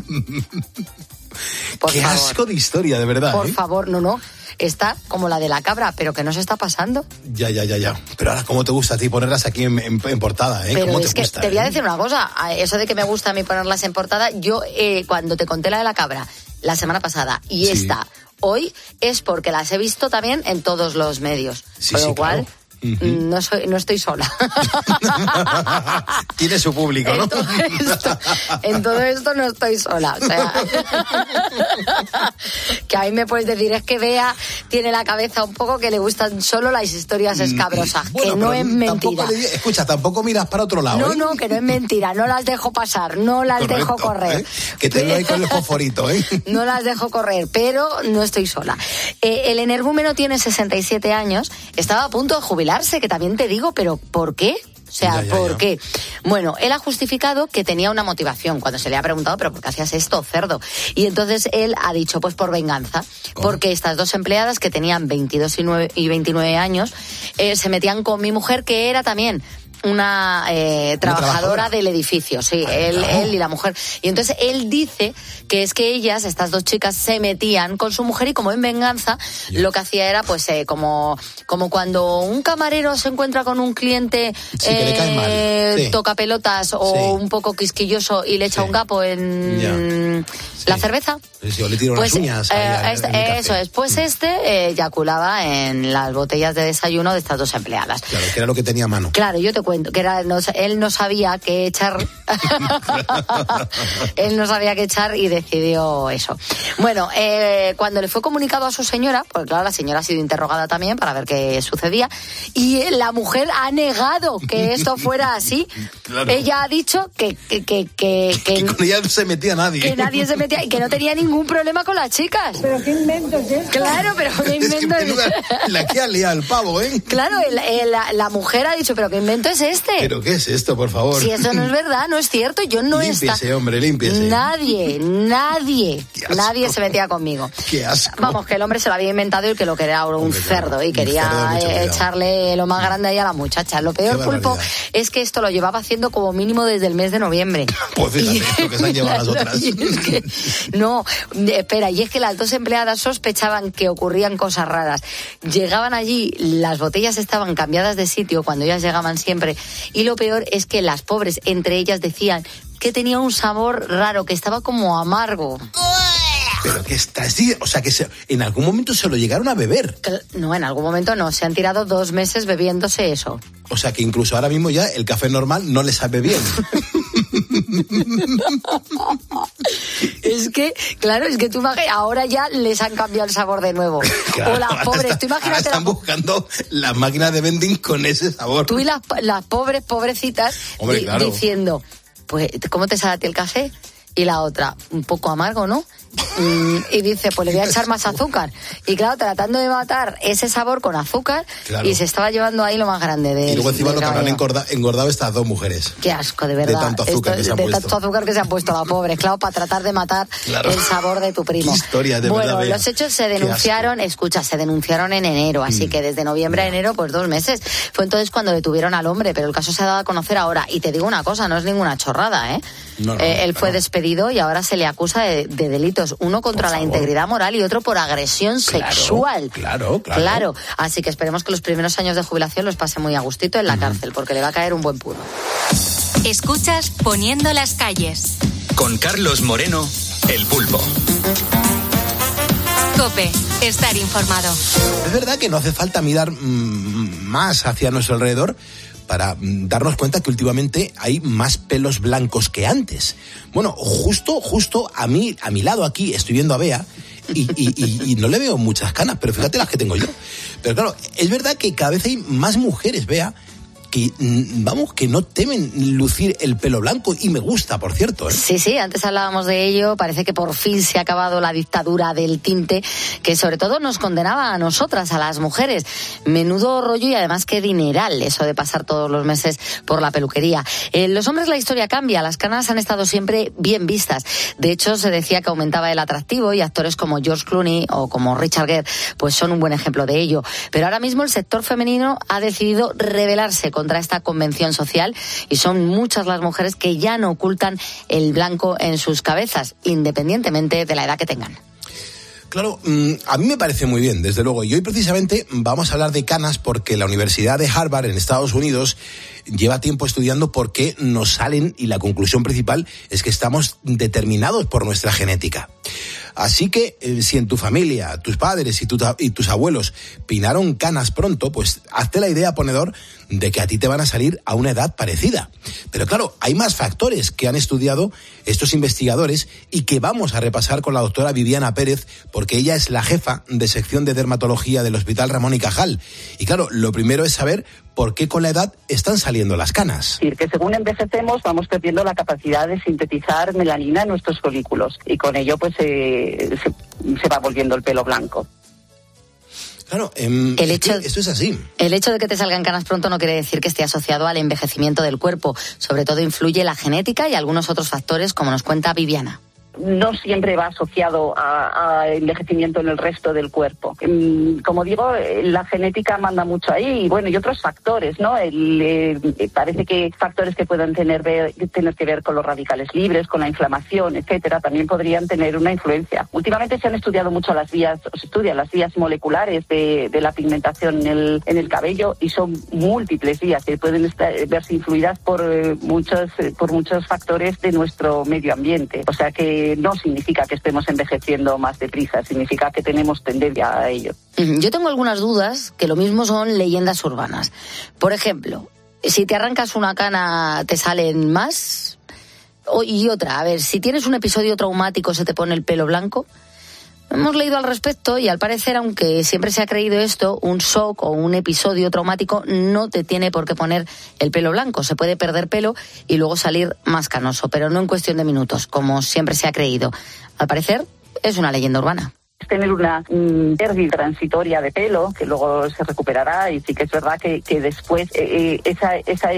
Speaker 9: Qué asco de historia, de verdad.
Speaker 18: Por favor, no. Está como la de la cabra, pero que no se está pasando.
Speaker 9: Ya. Pero ahora, ¿cómo te gusta a ti ponerlas aquí en portada? ¿Eh?
Speaker 18: Pero
Speaker 9: ¿Cómo
Speaker 18: es
Speaker 9: te gusta,
Speaker 18: te voy a decir una cosa. Eso de que me gusta a mí ponerlas en portada, yo cuando te conté la de la cabra la semana pasada y esta hoy, es porque las he visto también en todos los medios. Con lo cual... Claro. No estoy sola.
Speaker 9: Tiene su público, ¿no?
Speaker 18: En todo esto no estoy sola. O sea, que a mí me puedes decir, es que Bea tiene la cabeza un poco que le gustan solo las historias escabrosas, bueno, que no es mentira.
Speaker 9: Escucha, tampoco miras para otro lado.
Speaker 18: No, que no es mentira, no las dejo pasar, no las dejo correr.
Speaker 9: Que te veo ahí con el fosforito, ¿eh?
Speaker 18: No las dejo correr, pero no estoy sola. El energúmeno tiene 67 años, estaba a punto de jubilarse, que también te digo, pero ¿por qué? O sea, ¿por qué? Bueno, él ha justificado que tenía una motivación cuando se le ha preguntado, ¿pero por qué hacías esto, cerdo? Y entonces él ha dicho, pues por venganza. Porque estas dos empleadas que tenían 22 y 29 años se metían con mi mujer, que era también una trabajadora del edificio, sí, él y la mujer. Y entonces él dice que es que ellas, estas dos chicas, se metían con su mujer y como en venganza lo que hacía era pues como cuando un camarero se encuentra con un cliente
Speaker 9: que le cae mal.
Speaker 18: toca pelotas o un poco quisquilloso y le echa un gapo en la cerveza.
Speaker 9: Sí, o le tiro
Speaker 18: pues,
Speaker 9: unas uñas.
Speaker 18: Eso es, pues eyaculaba en las botellas de desayuno de estas dos empleadas.
Speaker 9: Claro, que era lo que tenía a mano.
Speaker 18: Claro, yo te cuento que él no sabía qué echar. Él no sabía qué echar y decidió eso. Bueno, cuando le fue comunicado a su señora, pues claro, la señora ha sido interrogada también para ver qué sucedía, y la mujer ha negado que esto fuera así. Claro. Ella ha dicho que
Speaker 9: con ella no se metía nadie.
Speaker 18: Que nadie se metía y que no tenía ningún problema con las chicas.
Speaker 14: Pero qué invento es esto.
Speaker 18: Claro, pero qué invento es
Speaker 9: la que ha liado el pavo, ¿eh?
Speaker 18: Claro, la mujer ha dicho, pero qué invento es este.
Speaker 9: ¿Pero qué es esto, por favor?
Speaker 18: Si eso no es verdad, no es cierto, yo no
Speaker 9: Límpiese, hombre, límpiese.
Speaker 18: Nadie se metía conmigo.
Speaker 9: Qué asco.
Speaker 18: Vamos, que el hombre se lo había inventado y que lo que era un cerdo y quería echarle lo más grande ahí a la muchacha. Lo peor, Pulpo, es que esto lo llevaba haciendo como mínimo desde el mes de noviembre.
Speaker 9: Pues fíjate, lo que se han llevado las otras.
Speaker 18: No, espera, y es que las dos empleadas sospechaban que ocurrían cosas raras. Llegaban allí, las botellas estaban cambiadas de sitio cuando ellas llegaban siempre, y lo peor es que las pobres, entre ellas, decían que tenía un sabor raro, que estaba como amargo.
Speaker 9: Pero que está así, o sea, que en algún momento se lo llegaron a beber.
Speaker 18: No, en algún momento no, se han tirado 2 meses bebiéndose eso.
Speaker 9: O sea, que incluso ahora mismo ya el café normal no le sabe bien.
Speaker 18: Es que, claro, es que tú imagínate, ahora ya les han cambiado el sabor de nuevo. Claro, o las pobres, tú imagínate.
Speaker 9: Están buscando las máquinas de vending con ese sabor.
Speaker 18: Tú y las pobres, pobrecitas, hombre, claro, diciendo, pues, ¿cómo te sale a ti el café? Y la otra, un poco amargo, ¿no? Y dice, pues le voy a echar más azúcar. Y claro, tratando de matar ese sabor con azúcar, claro, y se estaba llevando ahí lo más grande de.
Speaker 9: Y luego encima lo que habrán engordado estas dos mujeres.
Speaker 18: Qué asco, de verdad.
Speaker 9: De tanto azúcar que se han puesto.
Speaker 18: De tanto azúcar que se han puesto la pobre, claro, para tratar de matar el sabor de tu primo.
Speaker 9: Qué historia, de
Speaker 18: bueno,
Speaker 9: verdad.
Speaker 18: Los hechos se denunciaron, se denunciaron en enero, así que desde noviembre a enero, pues 2 meses. Fue entonces cuando detuvieron al hombre, pero el caso se ha dado a conocer ahora. Y te digo una cosa, no es ninguna chorrada, ¿eh? Él fue despedido y ahora se le acusa de delitos, uno contra la integridad moral y otro por agresión sexual. Claro. Así que esperemos que los primeros años de jubilación los pase muy a gustito en la cárcel, porque le va a caer un buen puro.
Speaker 1: Escuchas Poniendo las calles.
Speaker 6: Con Carlos Moreno, El Pulpo.
Speaker 1: COPE, estar informado.
Speaker 9: Es verdad que no hace falta mirar más hacia nuestro alrededor para darnos cuenta que últimamente hay más pelos blancos que antes. Bueno, justo a mi lado aquí, estoy viendo a Bea y no le veo muchas canas, pero fíjate las que tengo yo. Pero claro, es verdad que cada vez hay más mujeres, Bea, que, que no temen lucir el pelo blanco, y me gusta, por cierto, ¿eh?
Speaker 18: Sí, antes hablábamos de ello, parece que por fin se ha acabado la dictadura del tinte, que sobre todo nos condenaba a nosotras, a las mujeres. Menudo rollo y además qué dineral eso de pasar todos los meses por la peluquería. Los hombres la historia cambia, las canas han estado siempre bien vistas. De hecho, se decía que aumentaba el atractivo y actores como George Clooney o como Richard Gere pues son un buen ejemplo de ello. Pero ahora mismo el sector femenino ha decidido rebelarse contra esta convención social y son muchas las mujeres que ya no ocultan el blanco en sus cabezas, independientemente de la edad que tengan.
Speaker 9: Claro, a mí me parece muy bien, desde luego. Y hoy precisamente vamos a hablar de canas porque la Universidad de Harvard en Estados Unidos lleva tiempo estudiando por qué nos salen, y la conclusión principal es que estamos determinados por nuestra genética. Así que si en tu familia, tus padres y tus abuelos peinaron canas pronto, pues hazte la idea, ponedor, de que a ti te van a salir a una edad parecida. Pero claro, hay más factores que han estudiado estos investigadores y que vamos a repasar con la doctora Viviana Pérez, porque ella es la jefa de sección de dermatología del Hospital Ramón y Cajal. Y claro, lo primero es saber por qué con la edad están saliendo las canas.
Speaker 17: Es decir, que según envejecemos vamos perdiendo la capacidad de sintetizar melanina en nuestros folículos y con ello pues se va volviendo el pelo blanco.
Speaker 9: Claro, esto es así.
Speaker 18: El hecho de que te salgan canas pronto no quiere decir que esté asociado al envejecimiento del cuerpo. Sobre todo influye la genética y algunos otros factores, como nos cuenta Viviana.
Speaker 17: No siempre va asociado a envejecimiento en el resto del cuerpo. Como digo, la genética manda mucho ahí, y otros factores, ¿no? Parece que factores que puedan tener que ver con los radicales libres, con la inflamación, etcétera, también podrían tener una influencia. Últimamente se han estudiado mucho las vías moleculares de la pigmentación en el cabello, y son múltiples vías que pueden verse influidas por muchos factores de nuestro medio ambiente. O sea que no significa que estemos envejeciendo más deprisa, significa que tenemos tendencia a ello.
Speaker 18: Yo tengo algunas dudas, que lo mismo son leyendas urbanas. Por ejemplo, si te arrancas una cana, ¿te salen más? Y otra, a ver, si tienes un episodio traumático, ¿se te pone el pelo blanco? Hemos leído al respecto y al parecer, aunque siempre se ha creído esto, un shock o un episodio traumático no te tiene por qué poner el pelo blanco. Se puede perder pelo y luego salir más canoso, pero no en cuestión de minutos, como siempre se ha creído. Al parecer, es una leyenda urbana.
Speaker 17: Tener una pérdida transitoria de pelo que luego se recuperará, y sí que es verdad que después esa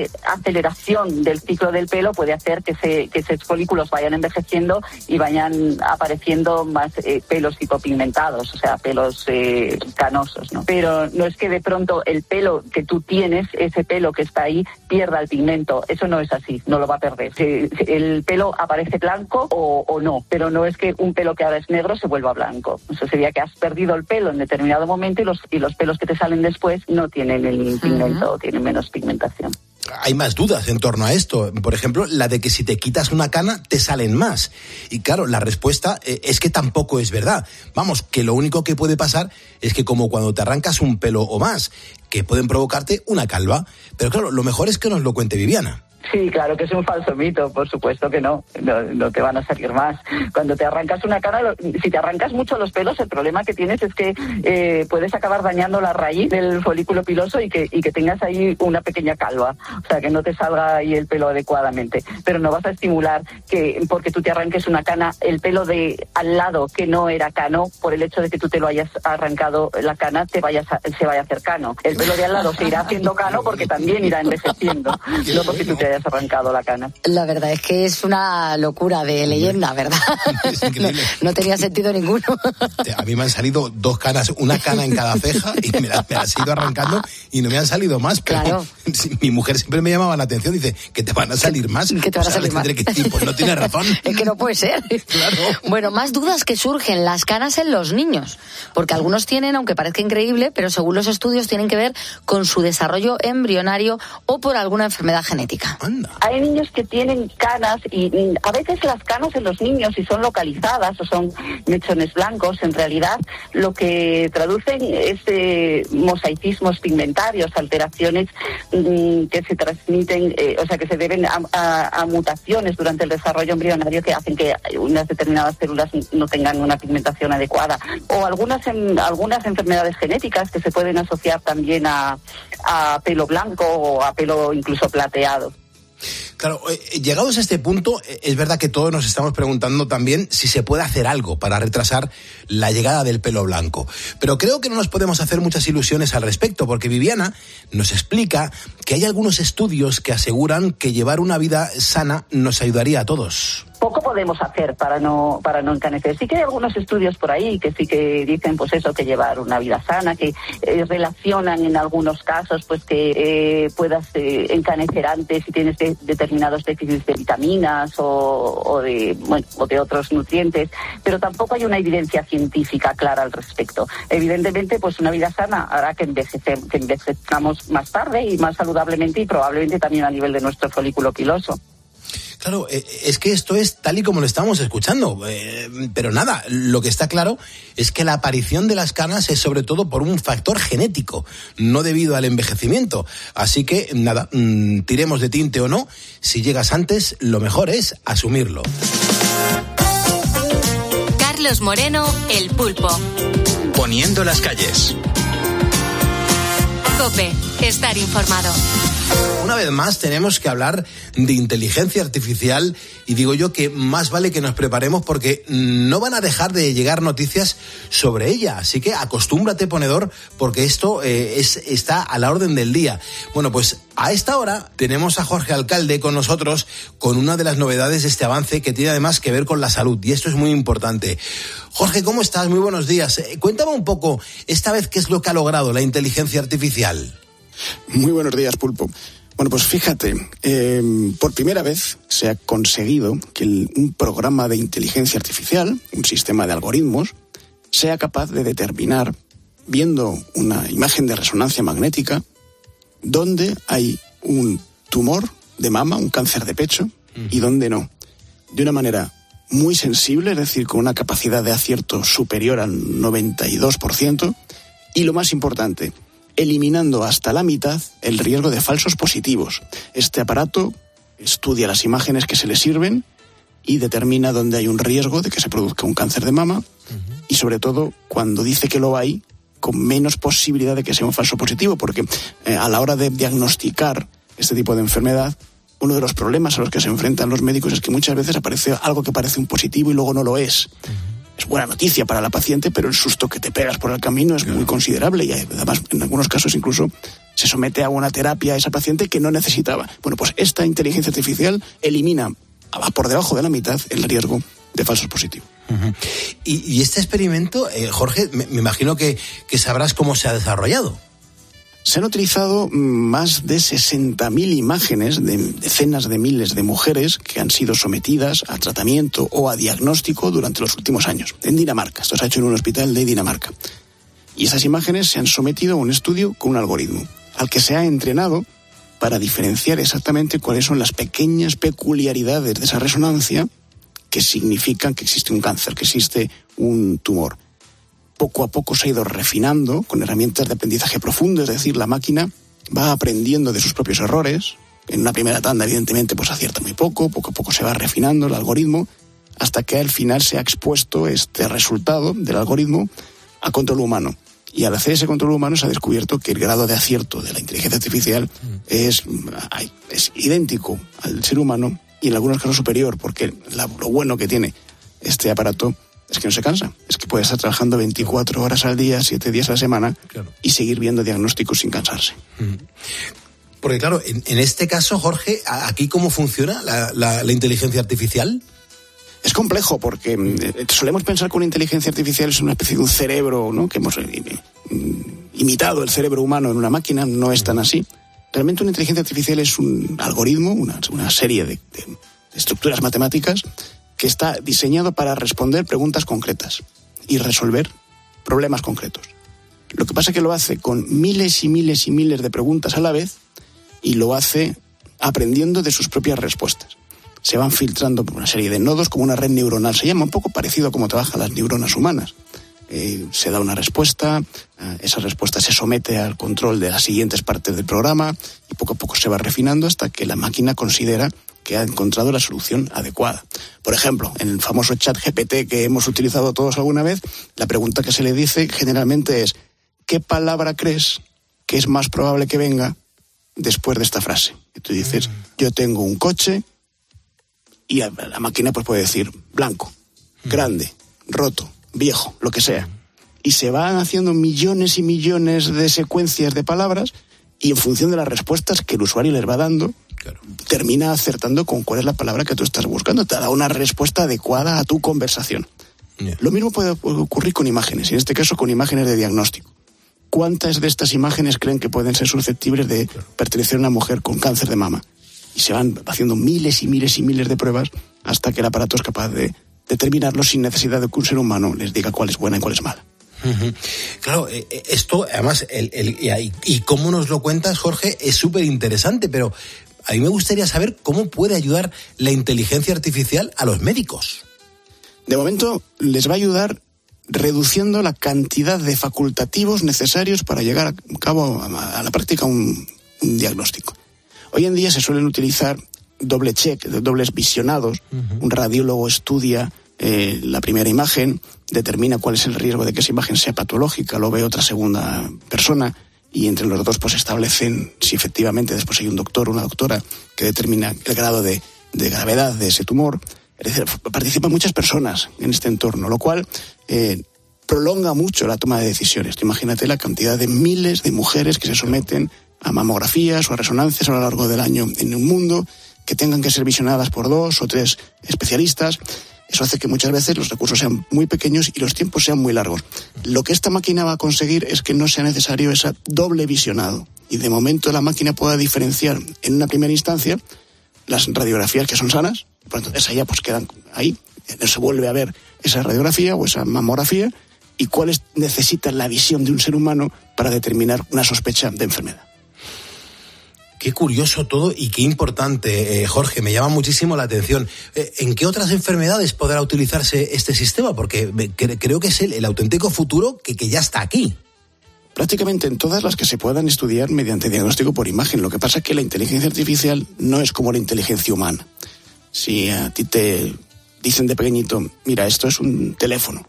Speaker 17: aceleración del ciclo del pelo puede hacer que esos folículos vayan envejeciendo y vayan apareciendo más pelos hipopigmentados, o sea, pelos canosos, ¿no? Pero no es que de pronto el pelo que tú tienes, ese pelo que está ahí, pierda el pigmento. Eso no es así, no lo va a perder. El pelo aparece blanco o no, pero no es que un pelo que ahora es negro se vuelva blanco. Eso sería que has perdido el pelo en determinado momento y los pelos que te salen después no tienen el pigmento, tienen menos pigmentación.
Speaker 9: Hay más dudas en torno a esto. Por ejemplo, la de que si te quitas una cana, te salen más. Y claro, la respuesta es que tampoco es verdad. Vamos, que lo único que puede pasar es que como cuando te arrancas un pelo o más, que pueden provocarte una calva. Pero claro, lo mejor es que nos lo cuente Viviana.
Speaker 17: Sí, claro que es un falso mito, por supuesto que no te van a salir más. Cuando te arrancas una cana, si te arrancas mucho los pelos, el problema que tienes es que puedes acabar dañando la raíz del folículo piloso y que tengas ahí una pequeña calva, o sea, que no te salga ahí el pelo adecuadamente. Pero no vas a estimular que porque tú te arranques una cana, el pelo de al lado que no era cano, por el hecho de que tú te lo hayas arrancado la cana, se vaya a hacer cano. El pelo de al lado se irá haciendo cano porque también irá envejeciendo, no porque tú te hayas arrancado la cana.
Speaker 18: La verdad es que es una locura de leyenda, ¿verdad?
Speaker 9: Es increíble.
Speaker 18: No tenía sentido ninguno.
Speaker 9: A mí me han salido 2 canas, una cana en cada ceja, y me las he ido arrancando y no me han salido más. Pero
Speaker 18: claro.
Speaker 9: Mi mujer siempre me llamaba la atención, dice que te van a salir más.
Speaker 18: Que te van a salir más.
Speaker 9: Pues no tiene razón.
Speaker 18: Es que no puede ser.
Speaker 9: Claro.
Speaker 18: Bueno, más dudas que surgen, las canas en los niños. Porque algunos tienen, aunque parezca increíble, pero según los estudios tienen que ver con su desarrollo embrionario o por alguna enfermedad genética.
Speaker 17: Hay niños que tienen canas y a veces las canas en los niños, si son localizadas o son mechones blancos, en realidad lo que traducen es mosaicismos pigmentarios, alteraciones que se transmiten, o sea, que se deben a mutaciones durante el desarrollo embrionario que hacen que unas determinadas células no tengan una pigmentación adecuada. O algunas enfermedades genéticas que se pueden asociar también a pelo blanco o a pelo incluso plateado.
Speaker 9: Claro, llegados a este punto, es verdad que todos nos estamos preguntando también si se puede hacer algo para retrasar la llegada del pelo blanco. Pero creo que no nos podemos hacer muchas ilusiones al respecto, porque Viviana nos explica que hay algunos estudios que aseguran que llevar una vida sana nos ayudaría a todos.
Speaker 17: Poco podemos hacer para no encanecer. Sí que hay algunos estudios por ahí que sí que dicen pues eso, que llevar una vida sana, que relacionan en algunos casos pues que puedas encanecer antes si tienes determinados déficits de vitaminas o de otros nutrientes, pero tampoco hay una evidencia científica clara al respecto. Evidentemente pues una vida sana hará que envejezcamos más tarde y más saludablemente y probablemente también a nivel de nuestro folículo piloso.
Speaker 9: Claro, es que esto es tal y como lo estamos escuchando, pero nada, lo que está claro es que la aparición de las canas es sobre todo por un factor genético, no debido al envejecimiento. Así que nada, tiremos de tinte o no, si llegas antes, lo mejor es asumirlo.
Speaker 1: Carlos Moreno, El Pulpo.
Speaker 6: Poniendo las calles.
Speaker 1: COPE, estar informado.
Speaker 9: Una vez más tenemos que hablar de inteligencia artificial y digo yo que más vale que nos preparemos porque no van a dejar de llegar noticias sobre ella. Así que acostúmbrate, ponedor, porque esto está a la orden del día. Bueno, pues a esta hora tenemos a Jorge Alcalde con nosotros con una de las novedades de este avance que tiene además que ver con la salud y esto es muy importante. Jorge, ¿cómo estás? Muy buenos días. Cuéntame un poco, esta vez, ¿qué es lo que ha logrado la inteligencia artificial?
Speaker 20: Muy buenos días, Pulpo. Bueno, pues fíjate, por primera vez se ha conseguido que un programa de inteligencia artificial, un sistema de algoritmos, sea capaz de determinar, viendo una imagen de resonancia magnética, dónde hay un tumor de mama, un cáncer de pecho, y dónde no. De una manera muy sensible, es decir, con una capacidad de acierto superior al 92%, y lo más importante, eliminando hasta la mitad el riesgo de falsos positivos. Este aparato estudia las imágenes que se le sirven y determina dónde hay un riesgo de que se produzca un cáncer de mama y, sobre todo, cuando dice que lo hay, con menos posibilidad de que sea un falso positivo, porque a la hora de diagnosticar este tipo de enfermedad, uno de los problemas a los que se enfrentan los médicos es que muchas veces aparece algo que parece un positivo y luego no lo es. Es buena noticia para la paciente, pero el susto que te pegas por el camino es muy considerable y además en algunos casos incluso se somete a una terapia a esa paciente que no necesitaba. Bueno, pues esta inteligencia artificial elimina por debajo de la mitad el riesgo de falsos positivos.
Speaker 9: Y este experimento, Jorge, me imagino que sabrás cómo se ha desarrollado.
Speaker 20: Se han utilizado más de 60.000 imágenes de decenas de miles de mujeres que han sido sometidas a tratamiento o a diagnóstico durante los últimos años. En Dinamarca, esto se ha hecho en un hospital de Dinamarca. Y esas imágenes se han sometido a un estudio con un algoritmo, al que se ha entrenado para diferenciar exactamente cuáles son las pequeñas peculiaridades de esa resonancia que significan que existe un cáncer, que existe un tumor. Poco a poco se ha ido refinando con herramientas de aprendizaje profundo, es decir, la máquina va aprendiendo de sus propios errores. En una primera tanda, evidentemente, pues acierta muy poco a poco se va refinando el algoritmo, hasta que al final se ha expuesto este resultado del algoritmo a control humano. Y al hacer ese control humano se ha descubierto que el grado de acierto de la inteligencia artificial es idéntico al ser humano y en algunos casos superior, porque lo bueno que tiene este aparato es que no se cansa, es que puede estar trabajando 24 horas al día, 7 días a la semana, y seguir viendo diagnósticos sin cansarse.
Speaker 9: Porque claro, en este caso, Jorge, ¿aquí cómo funciona la inteligencia artificial?
Speaker 20: Es complejo porque solemos pensar que una inteligencia artificial es una especie de un cerebro, ¿no?, que hemos imitado el cerebro humano en una máquina. No es tan así. Realmente una inteligencia artificial es un algoritmo, una serie de estructuras matemáticas que está diseñado para responder preguntas concretas y resolver problemas concretos. Lo que pasa es que lo hace con miles y miles y miles de preguntas a la vez y lo hace aprendiendo de sus propias respuestas. Se van filtrando por una serie de nodos como una red neuronal. Se llama un poco parecido a cómo trabajan las neuronas humanas. Se da una respuesta, esa respuesta se somete al control de las siguientes partes del programa y poco a poco se va refinando hasta que la máquina considera que ha encontrado la solución adecuada. Por ejemplo, en el famoso chat GPT que hemos utilizado todos alguna vez, la pregunta que se le dice generalmente es: ¿qué palabra crees que es más probable que venga después de esta frase? Y tú dices, yo tengo un coche, y la máquina pues puede decir blanco, grande, roto, viejo, lo que sea. Y se van haciendo millones y millones de secuencias de palabras y en función de las respuestas que el usuario les va dando, termina acertando con cuál es la palabra que tú estás buscando. Te da una respuesta adecuada a tu conversación. Lo mismo puede ocurrir con imágenes, y en este caso con imágenes de diagnóstico. ¿Cuántas de estas imágenes creen que pueden ser susceptibles de pertenecer a una mujer con cáncer de mama? Y se van haciendo miles y miles y miles de pruebas hasta que el aparato es capaz de determinarlo sin necesidad de que un ser humano les diga cuál es buena y cuál es mala.
Speaker 9: Claro, esto además, y cómo nos lo cuentas, Jorge, es súper interesante, pero a mí me gustaría saber cómo puede ayudar la inteligencia artificial a los médicos.
Speaker 20: De momento les va a ayudar reduciendo la cantidad de facultativos necesarios para llegar a cabo a la práctica un diagnóstico. Hoy en día se suelen utilizar dobles visionados. Un radiólogo estudia la primera imagen, determina cuál es el riesgo de que esa imagen sea patológica, lo ve otra segunda persona y entre los dos pues establecen si efectivamente después hay un doctor o una doctora que determina el grado de gravedad de ese tumor. Es decir, participan muchas personas en este entorno, lo cual prolonga mucho la toma de decisiones. Imagínate la cantidad de miles de mujeres que se someten a mamografías o a resonancias a lo largo del año en un mundo, que tengan que ser visionadas por 2 o 3 especialistas. Eso hace que muchas veces los recursos sean muy pequeños y los tiempos sean muy largos. Lo que esta máquina va a conseguir es que no sea necesario ese doble visionado. Y de momento la máquina pueda diferenciar en una primera instancia las radiografías que son sanas, por entonces allá pues quedan ahí, no se vuelve a ver esa radiografía o esa mamografía, y cuáles necesitan la visión de un ser humano para determinar una sospecha de enfermedad.
Speaker 9: Qué curioso todo y qué importante, Jorge, me llama muchísimo la atención. ¿En qué otras enfermedades podrá utilizarse este sistema? Porque creo que es el auténtico futuro que ya está aquí.
Speaker 20: Prácticamente en todas las que se puedan estudiar mediante diagnóstico por imagen. Lo que pasa es que la inteligencia artificial no es como la inteligencia humana. Si a ti te dicen de pequeñito, mira, esto es un teléfono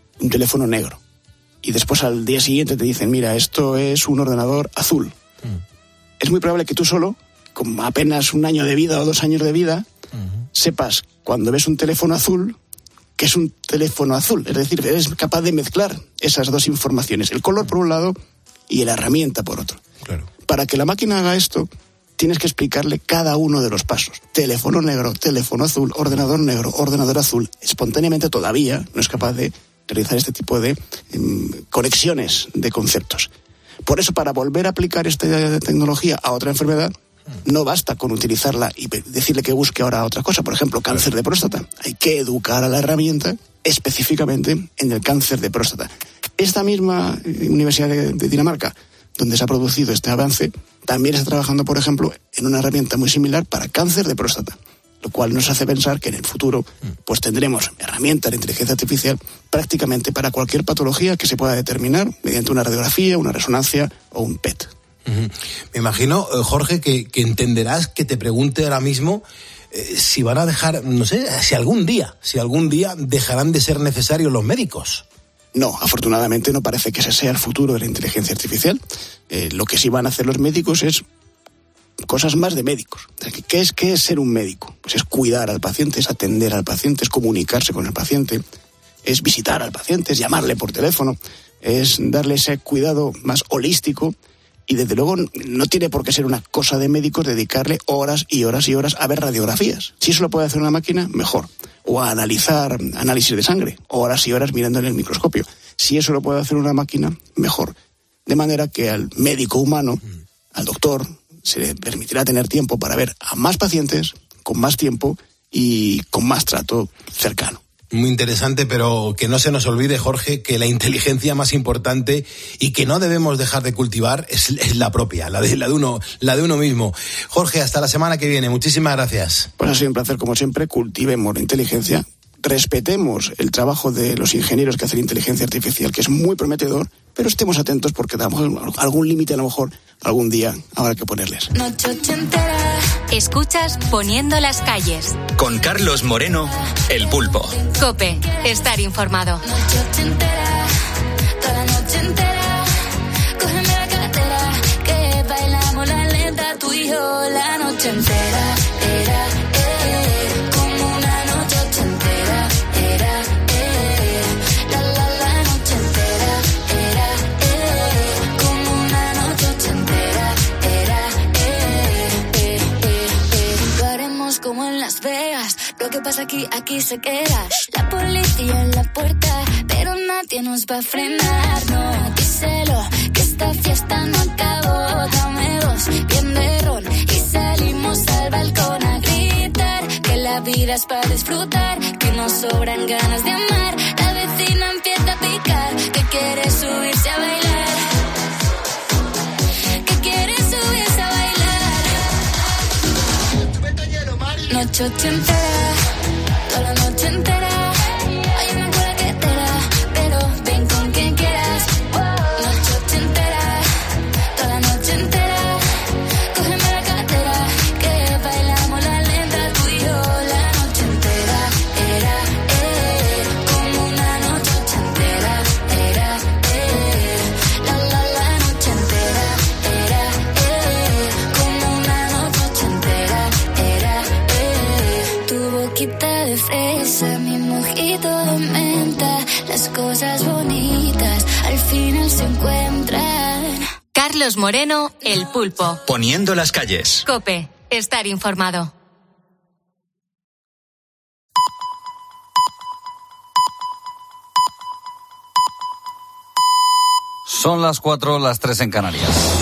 Speaker 20: negro, y después al día siguiente te dicen, mira, esto es un ordenador azul. Es muy probable que tú solo, con apenas 1 año de vida o 2 años de vida, sepas cuando ves un teléfono azul que es un teléfono azul. Es decir, eres capaz de mezclar esas dos informaciones, el color por un lado y la herramienta por otro.
Speaker 9: Claro.
Speaker 20: Para que la máquina haga esto, tienes que explicarle cada uno de los pasos. Teléfono negro, teléfono azul, ordenador azul. Espontáneamente todavía no es capaz de realizar este tipo de conexiones de conceptos. Por eso, para volver a aplicar esta tecnología a otra enfermedad, no basta con utilizarla y decirle que busque ahora otra cosa. Por ejemplo, cáncer de próstata. Hay que educar a la herramienta específicamente en el cáncer de próstata. Esta misma Universidad de Dinamarca, donde se ha producido este avance, también está trabajando, por ejemplo, en una herramienta muy similar para cáncer de próstata, lo cual nos hace pensar que en el futuro pues tendremos herramientas de inteligencia artificial prácticamente para cualquier patología que se pueda determinar mediante una radiografía, una resonancia o un PET.
Speaker 9: Me imagino, Jorge, que entenderás que te pregunte ahora mismo si van a dejar, no sé, si algún día dejarán de ser necesarios los médicos.
Speaker 20: No, afortunadamente no parece que ese sea el futuro de la inteligencia artificial. Lo que sí van a hacer los médicos es cosas más de médicos. ¿Qué es ser un médico? Pues es cuidar al paciente, es atender al paciente, es comunicarse con el paciente, es visitar al paciente, es llamarle por teléfono, es darle ese cuidado más holístico. Y desde luego no tiene por qué ser una cosa de médicos dedicarle horas y horas y horas a ver radiografías. Si eso lo puede hacer una máquina, mejor. O a analizar análisis de sangre, horas y horas mirando en el microscopio. Si eso lo puede hacer una máquina, mejor. De manera que al médico humano, al doctor, se le permitirá tener tiempo para ver a más pacientes, con más tiempo y con más trato cercano.
Speaker 9: Muy interesante, pero que no se nos olvide, Jorge, que la inteligencia más importante y que no debemos dejar de cultivar es la propia, la de uno mismo. Jorge, hasta la semana que viene. Muchísimas gracias.
Speaker 20: Pues ha sido un placer, como siempre. Cultivemos la inteligencia, respetemos el trabajo de los ingenieros que hacen inteligencia artificial, que es muy prometedor, pero estemos atentos porque damos algún límite, a lo mejor algún día habrá que ponerles.
Speaker 1: Escuchas Poniendo las calles.
Speaker 6: Con Carlos Moreno, El Pulpo.
Speaker 1: COPE, estar informado.
Speaker 11: Toda la noche entera, cógeme la cartera, que bailamos la lenta, tú y yo la noche entera. Era, como una noche entera. Era, la noche entera. Era, como una noche entera. Era, lo haremos como en Las Vegas. Lo que pasa aquí se queda. La policía en la puerta, pero nadie nos va a frenar. No, díselo, que esta fiesta no acabó. Dame dos, bien de ron, y salimos al balcón a gritar. Que la vida es para disfrutar, que nos sobran ganas de amar. La vecina empieza a picar, que quiere subirse a bailar. Que quiere subirse a bailar. Noche entera, toda la noche entera. Hay una colaquetera, pero ven con quien quieras. Noche entera, toda la noche entera. Cógeme la cartera, que bailamos la lenta, tú y yo la noche entera. Era, como una noche entera. Era, la noche entera. se encuentran.
Speaker 1: Carlos Moreno, El Pulpo.
Speaker 6: Poniendo las calles.
Speaker 1: COPE, estar informado.
Speaker 2: Son las 4, las 3 en Canarias.